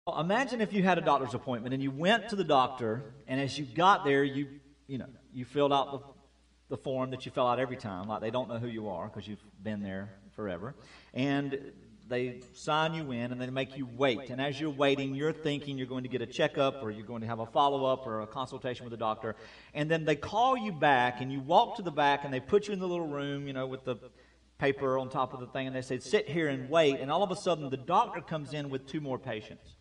Imagine if you had a doctor's appointment and you went to the doctor, and as you got there, you filled out the form that you fill out every time, like they don't know who you are because you've been there forever, and they sign you in and they make you wait. And as you're waiting, you're thinking you're going to get a checkup or you're going to have a follow-up or a consultation with the doctor, and then they call you back and you walk to the back and they put you in the little room, with the paper on top of the thing, and they say, sit here and wait, and all of a sudden the doctor comes in with 2 more patients.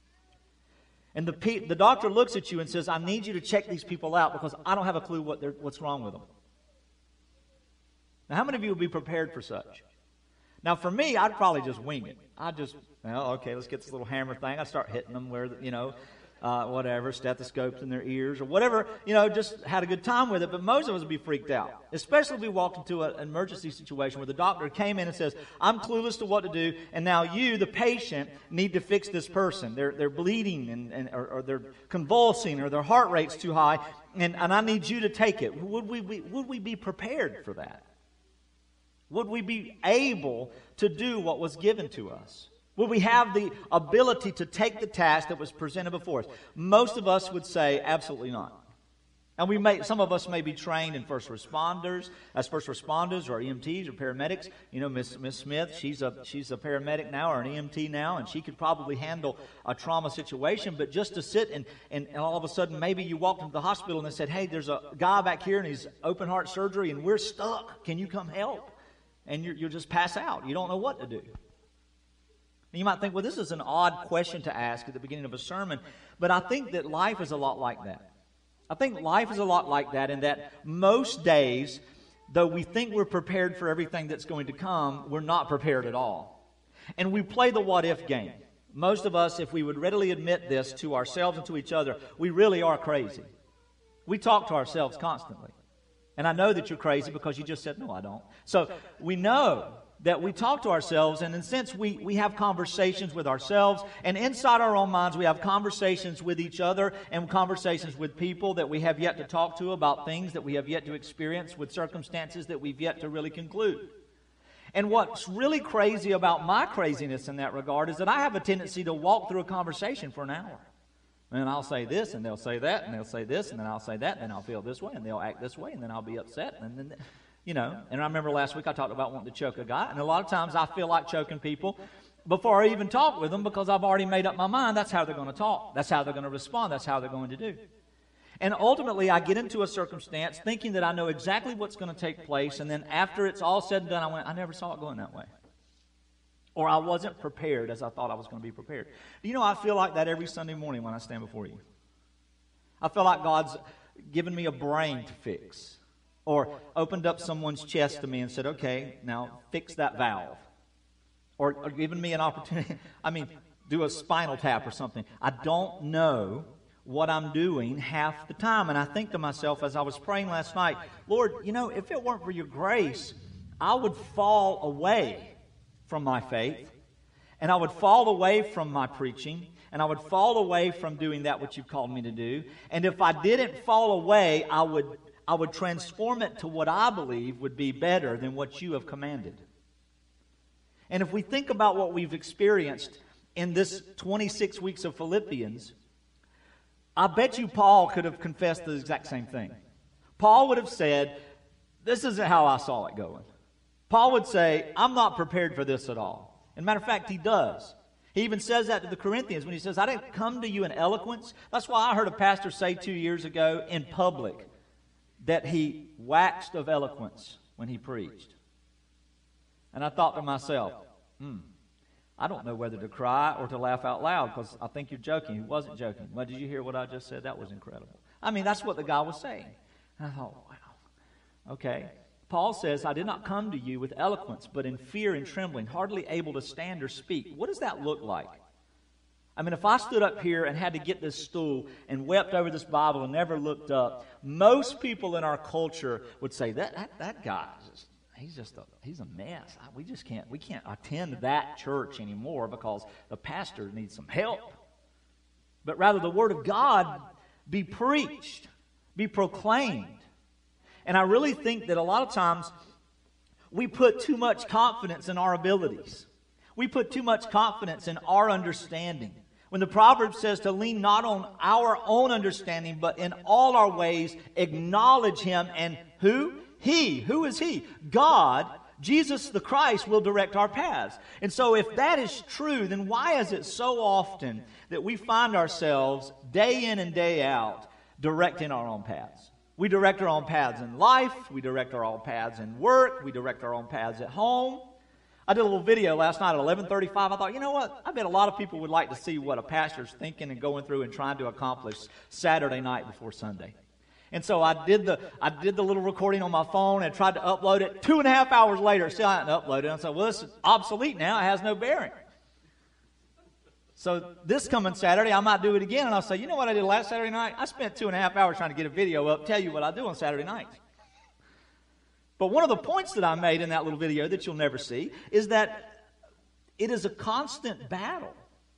And the doctor looks at you and says, I need you to check these people out because I don't have a clue what's wrong with them. Now, how many of you would be prepared for such? Now, for me, I'd probably just wing it. Okay, let's get this little hammer thing. I'd start hitting them where, whatever, stethoscopes in their ears or whatever, just had a good time with it. But most of us would be freaked out, especially if we walked into an emergency situation where the doctor came in and says, I'm clueless to what to do, and now you, the patient, need to fix this person. They're bleeding or they're convulsing or their heart rate's too high, and I need you to take it. Would we be prepared for that? Would we be able to do what was given to us? Would we have the ability to take the task that was presented before us? Most of us would say absolutely not. And some of us may be trained in first responders or EMTs or paramedics. Miss Smith, she's a paramedic now or an EMT now, and she could probably handle a trauma situation. But just to sit and all of a sudden maybe you walked into the hospital and they said, hey, there's a guy back here and he's open heart surgery and we're stuck. Can you come help? And you'll just pass out. You don't know what to do. And you might think, well, this is an odd question to ask at the beginning of a sermon, but I think that life is a lot like that. I think life is a lot like that in that most days, though we think we're prepared for everything that's going to come, we're not prepared at all. And we play the what-if game. Most of us, if we would readily admit this to ourselves and to each other, we really are crazy. We talk to ourselves constantly. And I know that you're crazy because you just said, no, I don't. So we know that we talk to ourselves, and in a sense, we have conversations with ourselves, and inside our own minds, we have conversations with each other and conversations with people that we have yet to talk to about things that we have yet to experience with circumstances that we've yet to really conclude. And what's really crazy about my craziness in that regard is that I have a tendency to walk through a conversation for an hour. And I'll say this, and they'll say that, and they'll say this, and then I'll say that, and then I'll feel this way, and they'll act this way, and then I'll be upset, and then, And I remember last week I talked about wanting to choke a guy, and a lot of times I feel like choking people before I even talk with them because I've already made up my mind that's how they're going to talk, that's how they're going to respond, that's how they're going to do. And ultimately I get into a circumstance thinking that I know exactly what's going to take place, and then after it's all said and done, I never saw it going that way. Or I wasn't prepared as I thought I was going to be prepared. I feel like that every Sunday morning when I stand before you. I feel like God's given me a brain to fix. Or opened up someone's chest to me and said, okay, now fix that valve. Or given me an opportunity, do a spinal tap or something. I don't know what I'm doing half the time. And I think to myself as I was praying last night, Lord, if it weren't for your grace, I would fall away from my faith, and I would fall away from my preaching, and I would fall away from doing that which you've called me to do. And if I didn't fall away, I would transform it to what I believe would be better than what you have commanded. And if we think about what we've experienced in this 26 weeks of Philippians, I bet you Paul could have confessed the exact same thing. Paul would have said, this isn't how I saw it going. Paul would say, I'm not prepared for this at all. As a matter of fact, he does. He even says that to the Corinthians when he says, I didn't come to you in eloquence. That's why I heard a pastor say 2 years ago in public that he waxed of eloquence when he preached. And I thought to myself, I don't know whether to cry or to laugh out loud because I think you're joking. He wasn't joking. But did you hear what I just said? That was incredible. That's what the guy was saying. And I thought, wow, okay. Paul says, I did not come to you with eloquence, but in fear and trembling, hardly able to stand or speak. What does that look like? If I stood up here and had to get this stool and wept over this Bible and never looked up, most people in our culture would say, that guy, he's a mess. We can't attend that church anymore because the pastor needs some help. But rather the Word of God be preached, be proclaimed. And I really think that a lot of times we put too much confidence in our abilities. We put too much confidence in our understanding. When the proverb says to lean not on our own understanding, but in all our ways acknowledge Him. And who? He. Who is He? God, Jesus the Christ, will direct our paths. And so if that is true, then why is it so often that we find ourselves day in and day out directing our own paths? We direct our own paths in life. We direct our own paths in work. We direct our own paths at home. I did a little video last night at 11:35. I thought, you know what? I bet a lot of people would like to see what a pastor's thinking and going through and trying to accomplish Saturday night before Sunday. And so I did the little recording on my phone and tried to upload it. 2.5 hours later, still hadn't uploaded it. I said, well, this is obsolete now. It has no bearing. So this coming Saturday, I might do it again. And I'll say, you know what I did last Saturday night? I spent 2.5 hours trying to get a video up, tell you what I do on Saturday nights. But one of the points that I made in that little video that you'll never see is that it is a constant battle.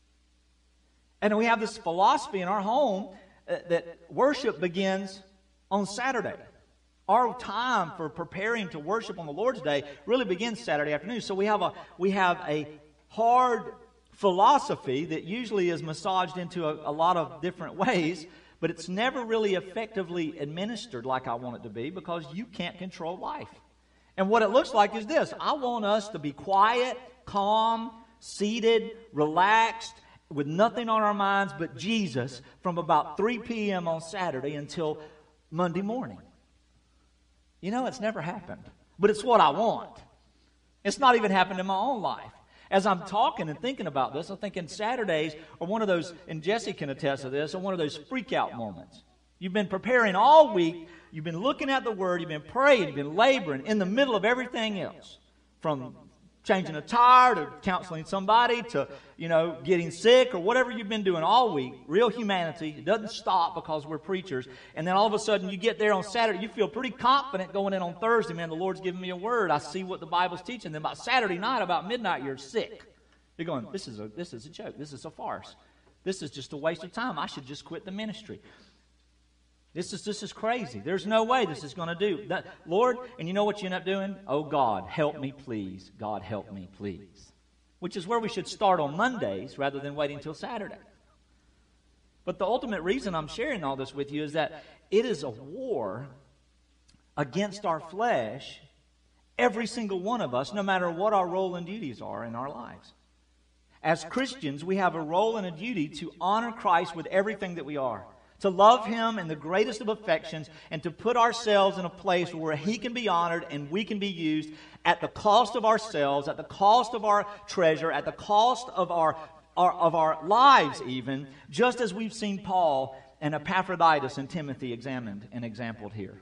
And we have this philosophy in our home that worship begins on Saturday. Our time for preparing to worship on the Lord's Day really begins Saturday afternoon. So we have a hard philosophy that usually is massaged into a lot of different ways, but it's never really effectively administered like I want it to be because you can't control life. And what it looks like is this. I want us to be quiet, calm, seated, relaxed, with nothing on our minds but Jesus from about 3 p.m. on Saturday until Monday morning. You know, it's never happened, but it's what I want. It's not even happened in my own life. As I'm talking and thinking about this, I'm thinking Saturdays are one of those, and Jesse can attest to this, are one of those freak-out moments. You've been preparing all week. You've been looking at the Word. You've been praying. You've been laboring in the middle of everything else. From changing a tire to counseling somebody to, getting sick or whatever you've been doing all week. Real humanity. It doesn't stop because we're preachers. And then all of a sudden you get there on Saturday. You feel pretty confident going in on Thursday. Man, the Lord's giving me a word. I see what the Bible's teaching. Then about Saturday night, about midnight, you're sick. You're going, this is a joke. This is a farce. This is just a waste of time. I should just quit the ministry. This is crazy. There's no way this is going to do that, Lord. And you know what you end up doing? Oh, God, help me, please. God, help me, please. Which is where we should start on Mondays rather than waiting until Saturday. But the ultimate reason I'm sharing all this with you is that it is a war against our flesh, every single one of us, no matter what our role and duties are in our lives. As Christians, we have a role and a duty to honor Christ with everything that we are. To love Him in the greatest of affections and to put ourselves in a place where He can be honored and we can be used at the cost of ourselves, at the cost of our treasure, at the cost of our lives even, just as we've seen Paul and Epaphroditus and Timothy examined and exampled here.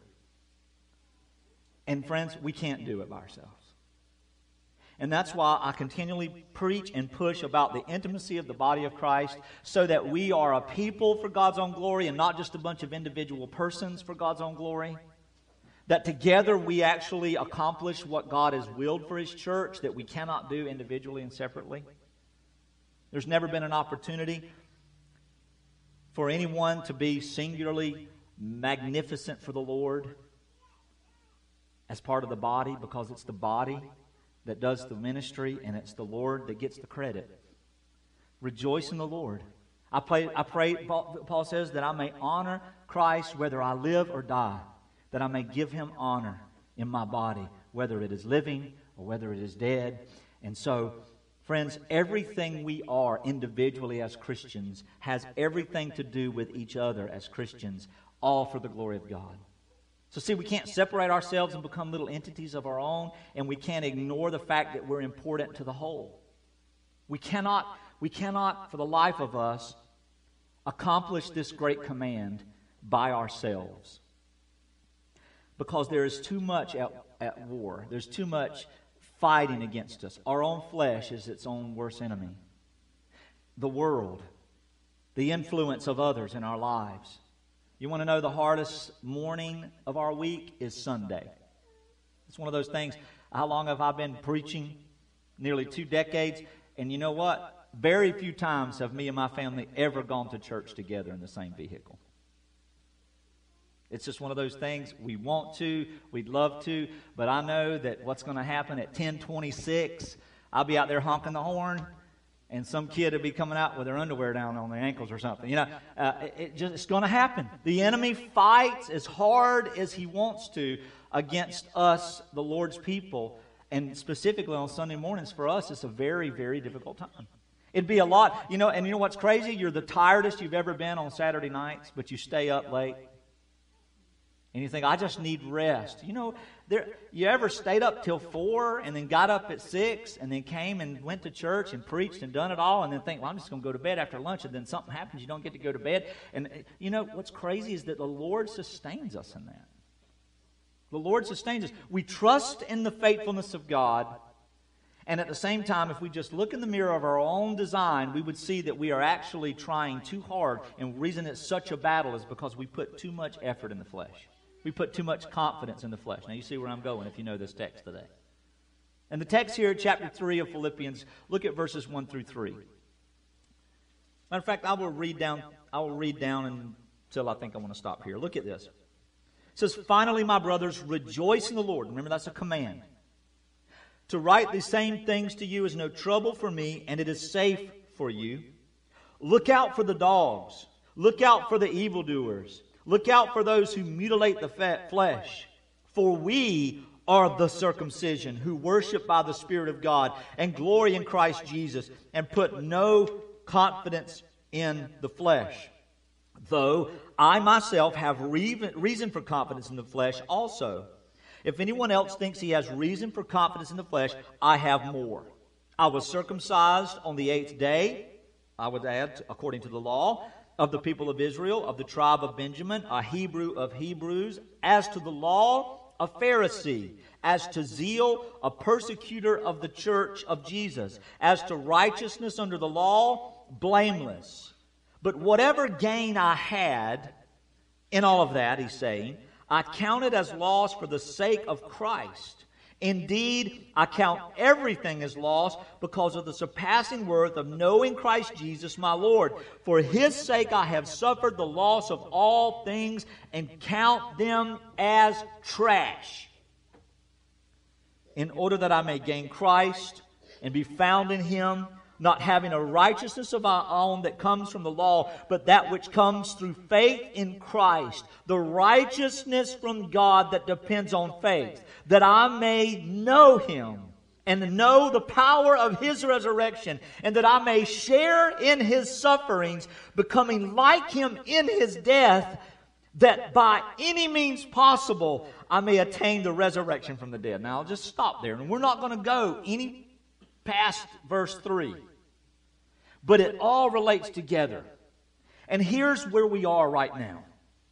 And friends, we can't do it by ourselves. And that's why I continually preach and push about the intimacy of the body of Christ so that we are a people for God's own glory and not just a bunch of individual persons for God's own glory. That together we actually accomplish what God has willed for His church that we cannot do individually and separately. There's never been an opportunity for anyone to be singularly magnificent for the Lord as part of the body because it's the body that does the ministry, and it's the Lord that gets the credit. Rejoice in the Lord. I pray, Paul says, that I may honor Christ whether I live or die, that I may give Him honor in my body, whether it is living or whether it is dead. And so, friends, everything we are individually as Christians has everything to do with each other as Christians, all for the glory of God. So see, we can't separate ourselves and become little entities of our own, and we can't ignore the fact that we're important to the whole. We cannot, for the life of us, accomplish this great command by ourselves. Because there is too much at war. There's too much fighting against us. Our own flesh is its own worst enemy. The world, the influence of others in our lives. You want to know the hardest morning of our week is Sunday. It's one of those things. How long have I been preaching? Nearly 2 decades. And you know what? Very few times have me and my family ever gone to church together in the same vehicle. It's just one of those things. We want to, we'd love to, but I know that what's going to happen at 10:26, I'll be out there honking the horn, and some kid would be coming out with their underwear down on their ankles or something. It's going to happen. The enemy fights as hard as he wants to against us, the Lord's people, and specifically on Sunday mornings for us, it's a very, very difficult time. It'd be a lot, and you know what's crazy? You're the tiredest you've ever been on Saturday nights, but you stay up late. And you think, I just need rest. You ever stayed up till 4 and then got up at 6 and then came and went to church and preached and done it all and then think, well, I'm just going to go to bed after lunch, and then something happens, you don't get to go to bed. And what's crazy is that the Lord sustains us in that. The Lord sustains us. We trust in the faithfulness of God. And at the same time, if we just look in the mirror of our own design, we would see that we are actually trying too hard. And the reason it's such a battle is because we put too much effort in the flesh. We put too much confidence in the flesh. Now you see where I'm going if you know this text today. And the text here, chapter 3 of Philippians, look at verses 1 through 3. Matter of fact, I will read down until I think I want to stop here. Look at this. It says, finally, my brothers, rejoice in the Lord. Remember, that's a command. To write these same things to you is no trouble for me, and it is safe for you. Look out for the dogs. Look out for the evildoers. Look out for those who mutilate the flesh. For we are the circumcision who worship by the Spirit of God and glory in Christ Jesus and put no confidence in the flesh. Though I myself have reason for confidence in the flesh also. If anyone else thinks he has reason for confidence in the flesh, I have more. I was circumcised on the 8th day, I would add, according to the law, of the people of Israel, of the tribe of Benjamin, a Hebrew of Hebrews, as to the law, a Pharisee, as to zeal, a persecutor of the church of Jesus, as to righteousness under the law, blameless. But whatever gain I had in all of that, he's saying, I count it as loss for the sake of Christ. Indeed, I count everything as loss because of the surpassing worth of knowing Christ Jesus my Lord. For His sake I have suffered the loss of all things and count them as trash, in order that I may gain Christ and be found in Him, not having a righteousness of our own that comes from the law, but that which comes through faith in Christ, the righteousness from God that depends on faith, that I may know Him and know the power of His resurrection, and that I may share in His sufferings, becoming like Him in His death, that by any means possible I may attain the resurrection from the dead. Now I'll just stop there, and we're not going to go any past verse 3. But it all relates together. And here's where we are right now.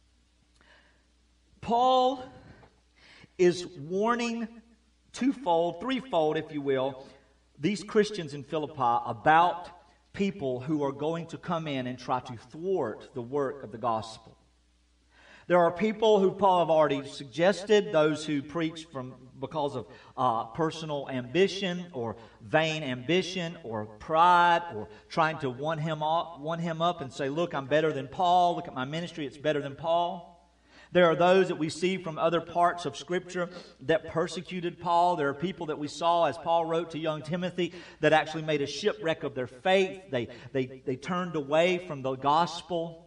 Paul is warning threefold, if you will, these Christians in Philippi about people who are going to come in and try to thwart the work of the gospel. There are people who Paul have already suggested, those who preach because of personal ambition or vain ambition or pride or trying to one him up and say, look, I'm better than Paul. Look at my ministry, it's better than Paul. There are those that we see from other parts of Scripture that persecuted Paul. There are people that we saw, as Paul wrote to young Timothy, that actually made a shipwreck of their faith. They turned away from the gospel.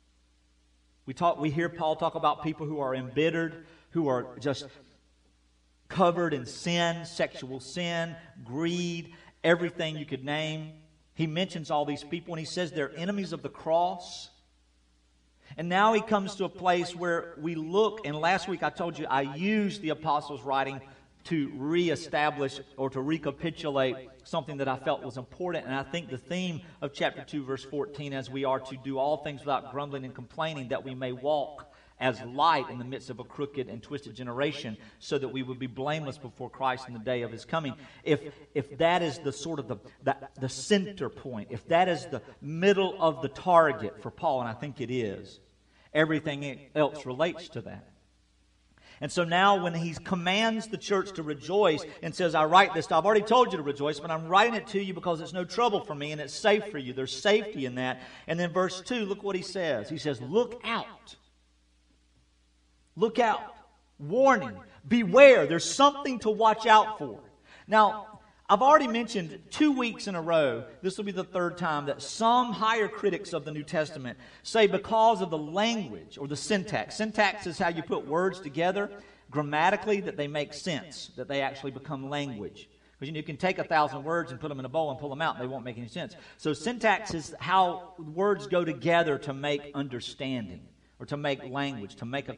We hear Paul talk about people who are embittered, who are just covered in sin, sexual sin, greed, everything you could name. He mentions all these people and he says they're enemies of the cross. And now he comes to a place where we look, and last week I told you I used the apostles' writing to reestablish or to recapitulate something that I felt was important. And I think the theme of chapter 2, verse 14, as we are to do all things without grumbling and complaining, that we may walk as light in the midst of a crooked and twisted generation, so that we would be blameless before Christ in the day of His coming. If that is the sort of the center point, if that is the middle of the target for Paul, and I think it is, everything else relates to that. And so now when he commands the church to rejoice and says, I write this, I've already told you to rejoice, but I'm writing it to you because it's no trouble for me and it's safe for you. There's safety in that. And then verse 2, look what he says. He says, look out. Look out. Warning. Beware. There's something to watch out for. Now, I've already mentioned 2 weeks in a row, this will be the third time, that some higher critics of the New Testament say because of the language or the syntax. Syntax is how you put words together grammatically that they make sense, that they actually become language. Because you can take 1,000 words and put them in a bowl and pull them out, and they won't make any sense. So syntax is how words go together to make understanding, or to make language, to make a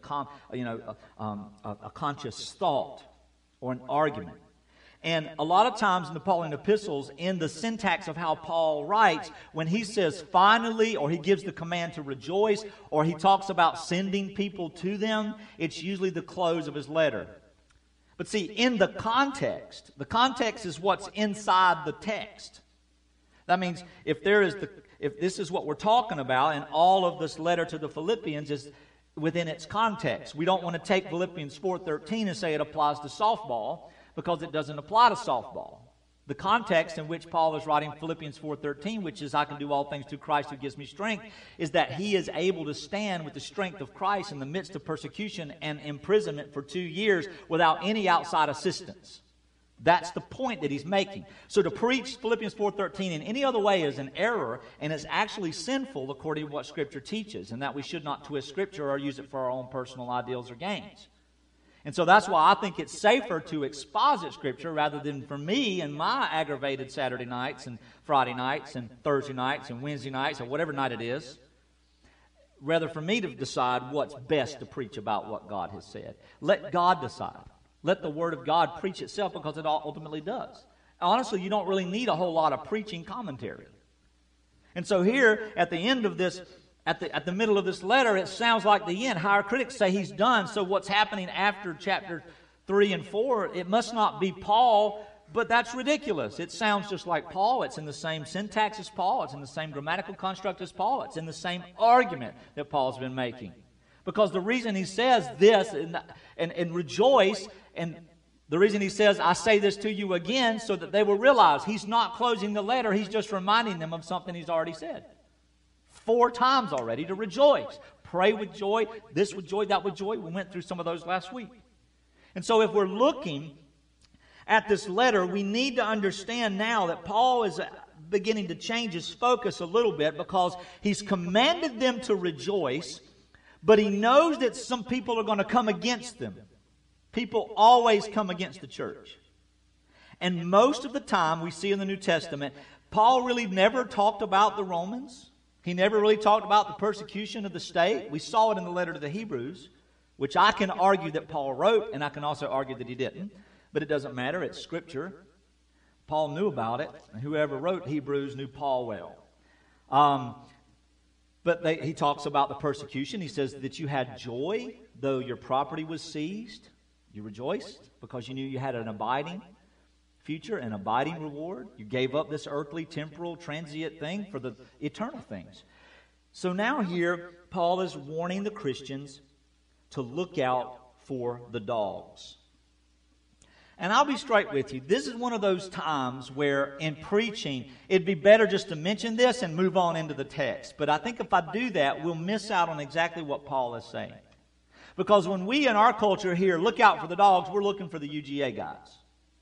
conscious thought or an argument. And a lot of times in the Pauline epistles, in the syntax of how Paul writes, when he says finally, or he gives the command to rejoice, or he talks about sending people to them, it's usually the close of his letter. But see, in the context is what's inside the text. That means if this is what we're talking about, and all of this letter to the Philippians is within its context. We don't want to take Philippians 4:13 and say it applies to softball, because it doesn't apply to softball. The context in which Paul is writing Philippians 4:13, which is I can do all things through Christ who gives me strength, is that he is able to stand with the strength of Christ in the midst of persecution and imprisonment for 2 years without any outside assistance. That's the point that he's making. So to preach Philippians 4:13 in any other way is an error, and it's actually sinful according to what Scripture teaches, and that we should not twist Scripture or use it for our own personal ideals or gains. And so that's why I think it's safer to exposit Scripture rather than for me and my aggravated Saturday nights and Friday nights and Thursday nights and Wednesday nights or whatever night it is, rather for me to decide what's best to preach about what God has said. Let God decide. Let the Word of God preach itself, because it ultimately does. Honestly, you don't really need a whole lot of preaching commentary. And so here, at the end of this, at the middle of this letter, it sounds like the end. Higher critics say he's done, so what's happening after chapter 3 and 4, it must not be Paul, but that's ridiculous. It sounds just like Paul. It's in the same syntax as Paul. It's in the same grammatical construct as Paul. It's in the same argument that Paul's been making. Because the reason he says this and rejoice, and the reason he says, I say this to you again, so that they will realize he's not closing the letter, he's just reminding them of something he's already said 4 times already, to rejoice. Pray with joy, this with joy, that with joy. We went through some of those last week. And so if we're looking at this letter, we need to understand now that Paul is beginning to change his focus a little bit, because he's commanded them to rejoice, but he knows that some people are going to come against them. People always come against the church. And most of the time we see in the New Testament, Paul really never talked about the Romans. He never really talked about the persecution of the state. We saw it in the letter to the Hebrews, which I can argue that Paul wrote, and I can also argue that he didn't. But it doesn't matter. It's Scripture. Paul knew about it, and whoever wrote Hebrews knew Paul well. He talks about the persecution. He says that you had joy, though your property was seized. You rejoiced because you knew you had an abiding future, an abiding reward. You gave up this earthly, temporal, transient thing for the eternal things. So now here, Paul is warning the Christians to look out for the dogs. And I'll be straight with you. This is one of those times where in preaching, it'd be better just to mention this and move on into the text. But I think if I do that, we'll miss out on exactly what Paul is saying. Because when we in our culture here look out for the dogs, we're looking for the UGA guys.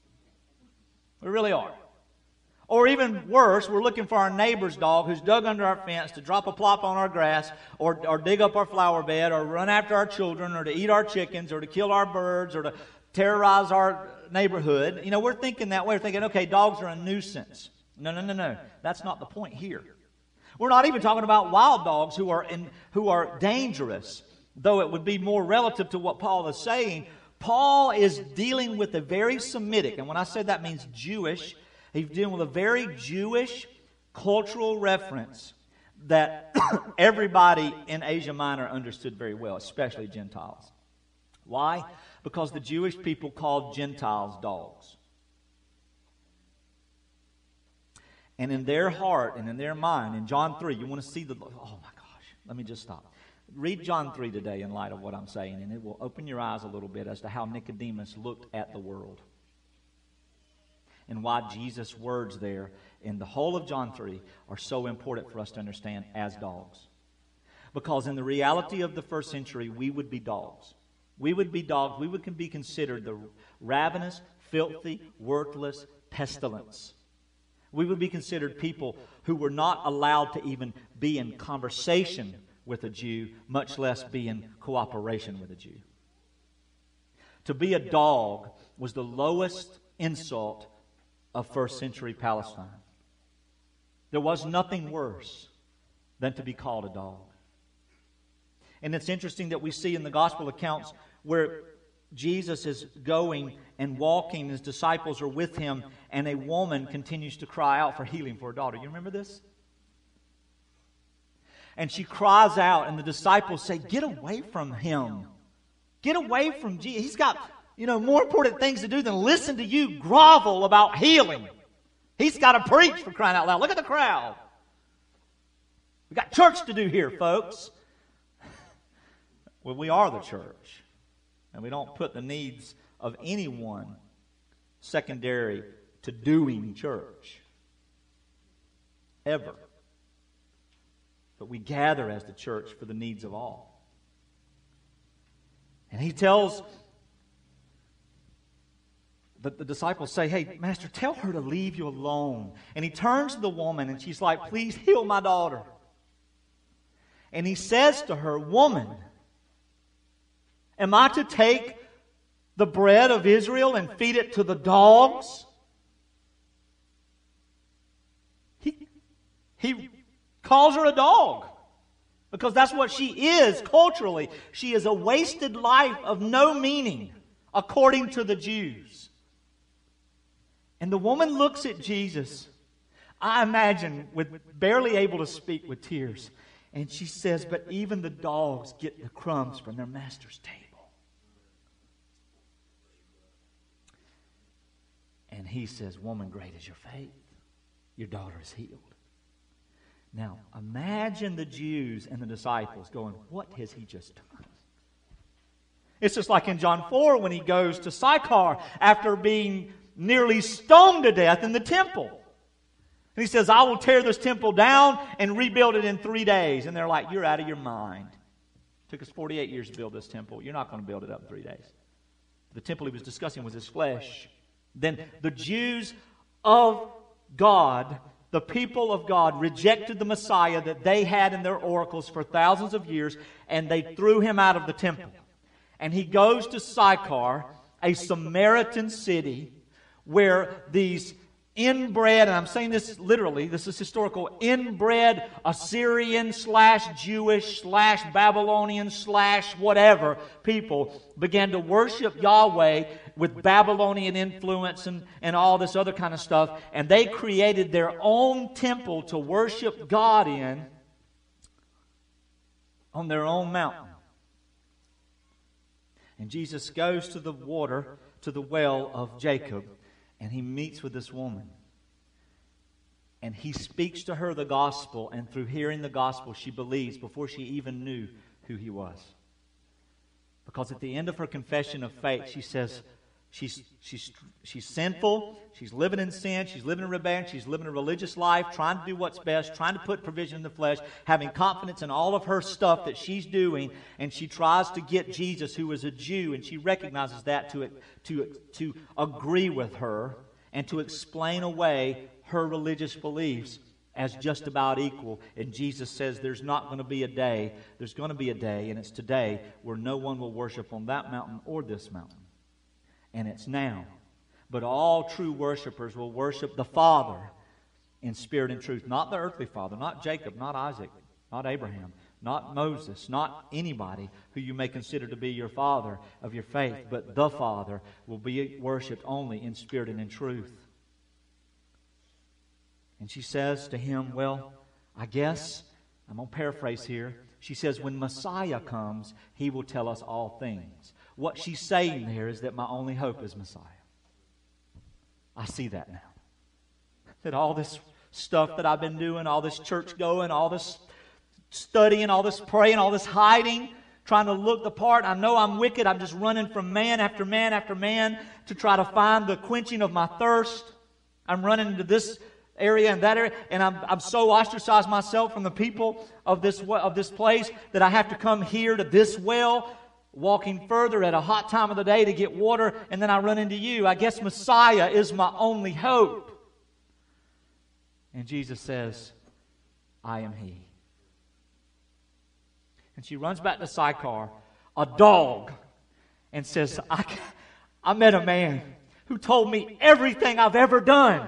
We really are. Or even worse, we're looking for our neighbor's dog who's dug under our fence to drop a plop on our grass, or dig up our flower bed, or run after our children, or to eat our chickens, or to kill our birds, or to terrorize our neighborhood. You know, we're thinking that way. We're thinking, okay, dogs are a nuisance. No. That's not the point here. We're not even talking about wild dogs who are dangerous, though it would be more relative to what Paul is saying. Paul is dealing with a very Semitic, and when I say that means Jewish, he's dealing with a very Jewish cultural reference that everybody in Asia Minor understood very well, especially Gentiles. Why? Because the Jewish people called Gentiles dogs. And in their heart and in their mind, in John 3, you want to see oh my gosh, let me just stop. Read John 3 today in light of what I'm saying, and it will open your eyes a little bit as to how Nicodemus looked at the world. And why Jesus' words there in the whole of John 3 are so important for us to understand as dogs. Because in the reality of the first century, we would be dogs. We would be dogs. We would be considered the ravenous, filthy, worthless, pestilence. We would be considered people who were not allowed to even be in conversation with a Jew, much less be in cooperation with a Jew. To be a dog was the lowest insult of first century Palestine. There was nothing worse than to be called a dog. And it's interesting that we see in the gospel accounts where Jesus is going and walking, his disciples are with him, and a woman continues to cry out for healing for her daughter. You remember this? And she cries out, and the disciples say, "Get away from him. Get away from Jesus. He's got, more important things to do than listen to you grovel about healing. He's got to preach, for crying out loud. Look at the crowd. We got church to do here, folks." Well, we are the church. And we don't put the needs of anyone secondary to doing church. Ever. But we gather as the church for the needs of all. And he tells the disciples, say, "Hey, Master, tell her to leave you alone." And he turns to the woman and she's like, "Please heal my daughter." And he says to her, "Woman, am I to take the bread of Israel and feed it to the dogs?" He calls her a dog because that's what she is culturally. She is a wasted life of no meaning according to the Jews. And the woman looks at Jesus, I imagine, with barely able to speak with tears. And she says, "But even the dogs get the crumbs from their master's table." And he says, "Woman, great is your faith. Your daughter is healed." Now, imagine the Jews and the disciples going, "What has he just done?" It's just like in John 4 when he goes to Sychar after being nearly stoned to death in the temple. And he says, "I will tear this temple down and rebuild it in 3 days." And they're like, "You're out of your mind. It took us 48 years to build this temple. You're not going to build it up in 3 days." The temple he was discussing was his flesh. Then the Jews of God, the people of God, rejected the Messiah that they had in their oracles for thousands of years, and they threw him out of the temple. And he goes to Sychar, a Samaritan city, where these inbred, and I'm saying this literally, this is historical, inbred Assyrian / Jewish / Babylonian / whatever people began to worship Yahweh with Babylonian influence and all this other kind of stuff. And they created their own temple to worship God in on their own mountain. And Jesus goes to the water, to the well of Jacob, and he meets with this woman. And he speaks to her the gospel, and through hearing the gospel, she believes before she even knew who he was. Because at the end of her confession of faith, she says she's sinful, she's living in sin, she's living in rebellion, she's living a religious life, trying to do what's best, trying to put provision in the flesh, having confidence in all of her stuff that she's doing, and she tries to get Jesus, who is a Jew, and she recognizes that to agree with her and to explain away her religious beliefs as just about equal. And Jesus says there's not going to be a day, there's going to be a day, and it's today, where no one will worship on that mountain or this mountain. And it's now. But all true worshipers will worship the Father in spirit and truth. Not the earthly father, not Jacob, not Isaac, not Abraham, not Moses, not anybody who you may consider to be your father of your faith, but the Father will be worshipped only in spirit and in truth. And she says to him, well, I guess, I'm going to paraphrase here. She says, when Messiah comes, he will tell us all things. What she's saying there is that my only hope is Messiah. I see that now. That all this stuff that I've been doing, all this church going, all this studying, all this praying, all this hiding, trying to look the part. I know I'm wicked. I'm just running from man after man after man to try to find the quenching of my thirst. I'm running into this area and that area, and I'm so ostracized myself from the people of this place that I have to come here to this well walking further at a hot time of the day to get water, and then I run into you. I guess Messiah is my only hope. And Jesus says, I am He. And she runs back to Sychar, a dog, and says, I met a man who told me everything I've ever done.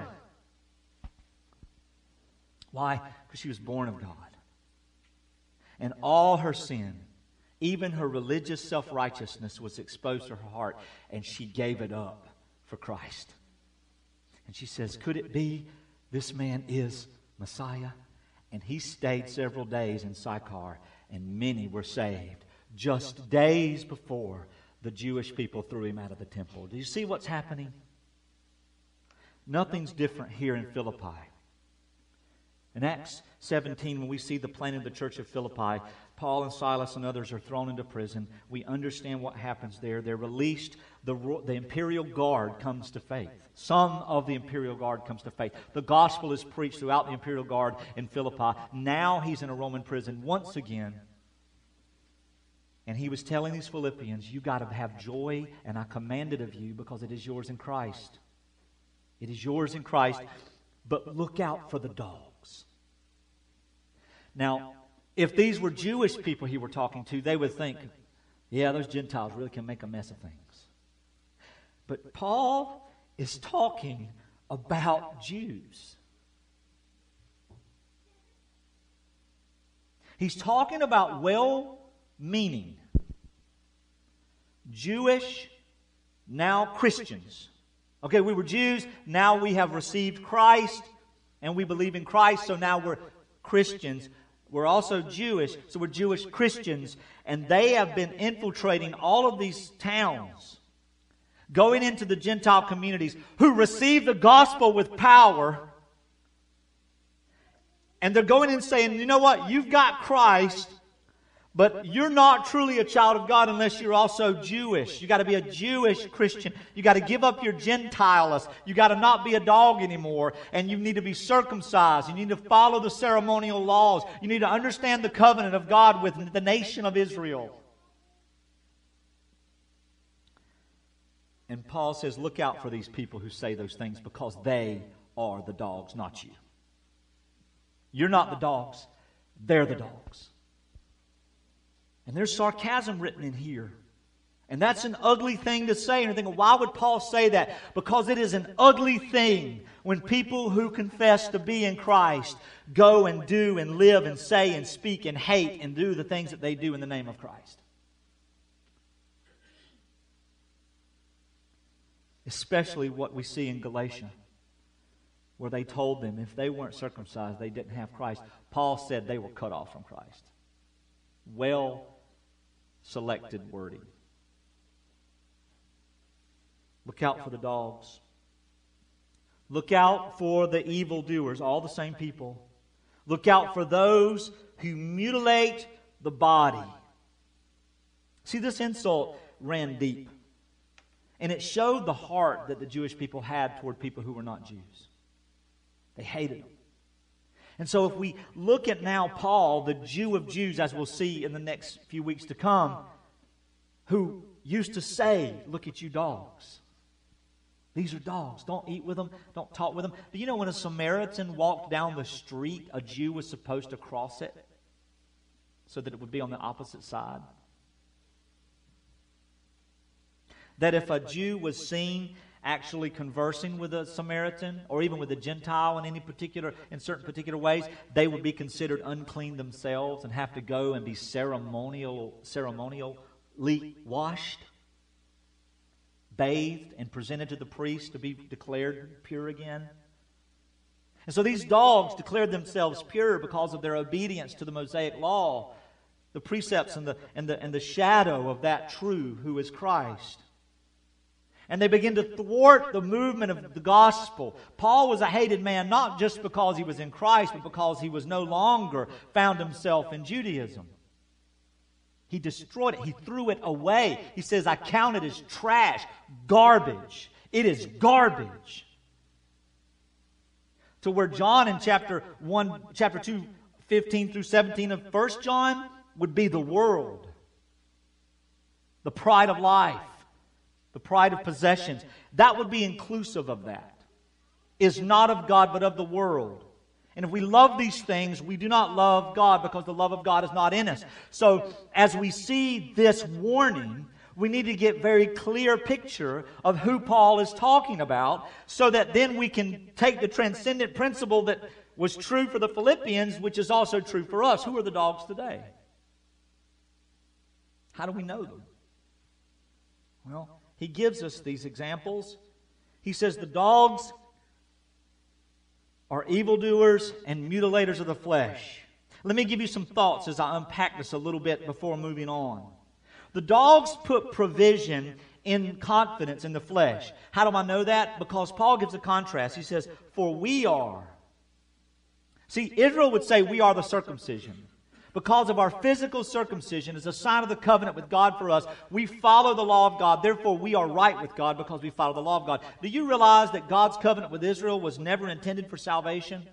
Why? Because she was born of God. And all her sin, even her religious self-righteousness, was exposed to her heart, and she gave it up for Christ. And she says, could it be this man is Messiah? And he stayed several days in Sychar, and many were saved just days before the Jewish people threw him out of the temple. Do you see what's happening? Nothing's different here in Philippi. In Acts 17, when we see the planting of the church of Philippi, Paul and Silas and others are thrown into prison. We understand what happens there. They're released. The imperial guard comes to faith. Some of the imperial guard comes to faith. The gospel is preached throughout the imperial guard in Philippi. Now he's in a Roman prison once again. And he was telling these Philippians, you got to have joy, and I command it of you because it is yours in Christ. It is yours in Christ, but look out for the dogs. Now, if these were Jewish people he were talking to, they would think, yeah, those Gentiles really can make a mess of things. But Paul is talking about Jews. He's talking about well-meaning Jewish, now Christians. Okay, we were Jews, now we have received Christ, and we believe in Christ, so now we're Christians. We're also Jewish, so we're Jewish Christians, and they have been infiltrating all of these towns, going into the Gentile communities who receive the gospel with power, and they're going in saying, you know what, you've got Christ, but you're not truly a child of God unless you're also Jewish. You got to be a Jewish Christian. You got to give up your Gentileness. You got to not be a dog anymore. And you need to be circumcised. You need to follow the ceremonial laws. You need to understand the covenant of God with the nation of Israel. And Paul says, look out for these people who say those things because they are the dogs, not you. You're not the dogs. They're the dogs. And there's sarcasm written in here. And that's an ugly thing to say. And you're thinking, why would Paul say that? Because it is an ugly thing when people who confess to be in Christ go and do and live and say and speak and hate and do the things that they do in the name of Christ. Especially what we see in Galatia, where they told them if they weren't circumcised, they didn't have Christ. Paul said they were cut off from Christ. Well-selected wording. Look out for the dogs. Look out for the evildoers, all the same people. Look out for those who mutilate the body. See, this insult ran deep. And it showed the heart that the Jewish people had toward people who were not Jews. They hated them. And so if we look at now Paul, the Jew of Jews, as we'll see in the next few weeks to come, who used to say, look at you dogs. These are dogs. Don't eat with them. Don't talk with them. Do you know when a Samaritan walked down the street, a Jew was supposed to cross it so that it would be on the opposite side? That if a Jew was seen actually conversing with a Samaritan or even with a Gentile in certain particular ways, they would be considered unclean themselves and have to go and be ceremonially washed, bathed, and presented to the priest to be declared pure again. And so these dogs declared themselves pure because of their obedience to the Mosaic law, the precepts and the shadow of that true who is Christ. And they begin to thwart the movement of the gospel. Paul was a hated man not just because he was in Christ, but because he was no longer found himself in Judaism. He destroyed it. He threw it away. He says, I count it as trash, garbage. It is garbage. To where John in chapter 2, 15 through 17 of 1 John would be the world. the pride of life, the pride of possessions. That would be inclusive of that. Is not of God, but of the world. And if we love these things, we do not love God because the love of God is not in us. So as we see this warning, we need to get very clear picture of who Paul is talking about so that then we can take the transcendent principle that was true for the Philippians, which is also true for us. Who are the dogs today? How do we know them? Well, he gives us these examples. He says the dogs are evildoers and mutilators of the flesh. Let me give you some thoughts as I unpack this a little bit before moving on. The dogs put provision in confidence in the flesh. How do I know that? Because Paul gives a contrast. He says, for we are. See, Israel would say we are the circumcision. Because of our physical circumcision as a sign of the covenant with God for us, we follow the law of God. Therefore, we are right with God because we follow the law of God. Do you realize that God's covenant with Israel was never intended for salvation?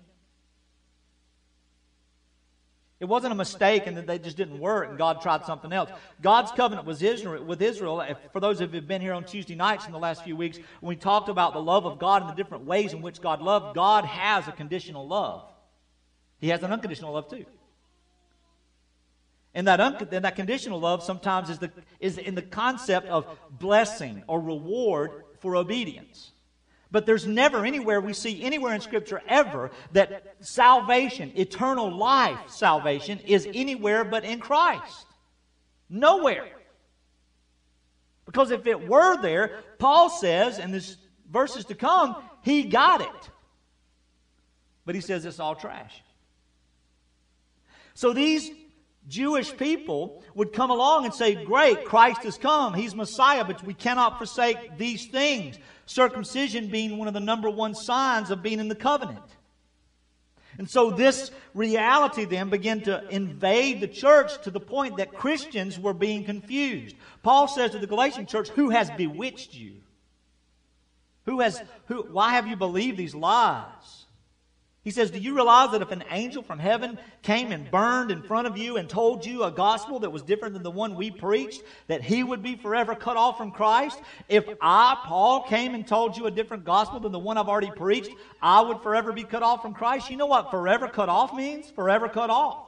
It wasn't a mistake and that they just didn't work and God tried something else. God's covenant with Israel, for those of you who have been here on Tuesday nights in the last few weeks, when we talked about the love of God and the different ways in which God loved, God has a conditional love. He has an unconditional love too. And that conditional love sometimes is in the concept of blessing or reward for obedience. But there's never anywhere we see anywhere in Scripture ever that salvation, eternal life salvation, is anywhere but in Christ. Nowhere. Because if it were there, Paul says, in this verses to come, he got it. But he says it's all trash. So these Jewish people would come along and say, great, Christ has come, He's Messiah, but we cannot forsake these things. Circumcision being one of the number one signs of being in the covenant. And so this reality then began to invade the church to the point that Christians were being confused. Paul says to the Galatian church, who has bewitched you? Why have you believed these lies? He says, do you realize that if an angel from heaven came and burned in front of you and told you a gospel that was different than the one we preached, that he would be forever cut off from Christ? If I, Paul, came and told you a different gospel than the one I've already preached, I would forever be cut off from Christ. You know what forever cut off means? Forever cut off.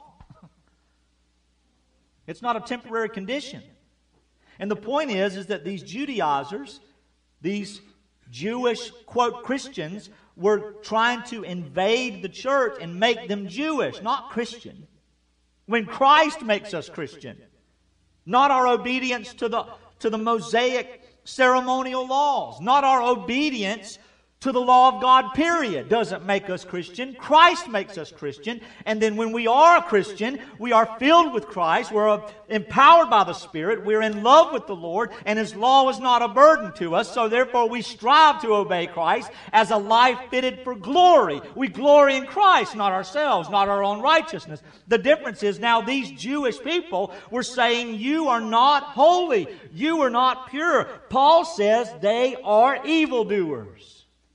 It's not a temporary condition. And the point is that these Judaizers, these Jewish, quote, Christians, were trying to invade the church and make them Jewish, not Christian. When Christ makes us Christian, not our obedience to the Mosaic ceremonial laws, not our obedience to the law of God, period, doesn't make us Christian. Christ makes us Christian. And then when we are a Christian, we are filled with Christ. We're empowered by the Spirit. We're in love with the Lord. And His law is not a burden to us. So therefore we strive to obey Christ as a life fitted for glory. We glory in Christ, not ourselves, not our own righteousness. The difference is now these Jewish people were saying, you are not holy. You are not pure. Paul says they are evildoers.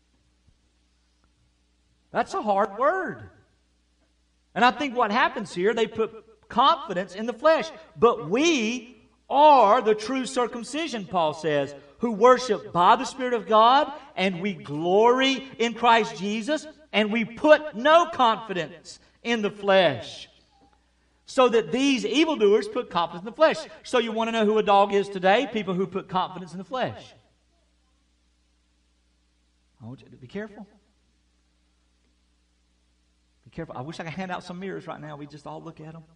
That's a hard word. And I think what happens here, they put confidence in the flesh. But we are the true circumcision, Paul says, who worship by the Spirit of God, and we glory in Christ Jesus, and we put no confidence in the flesh. So that these evildoers put confidence in the flesh. So you want to know who a dog is today? People who put confidence in the flesh. I want you to be careful. Be careful. I wish I could hand out some mirrors right now. We just all look at them.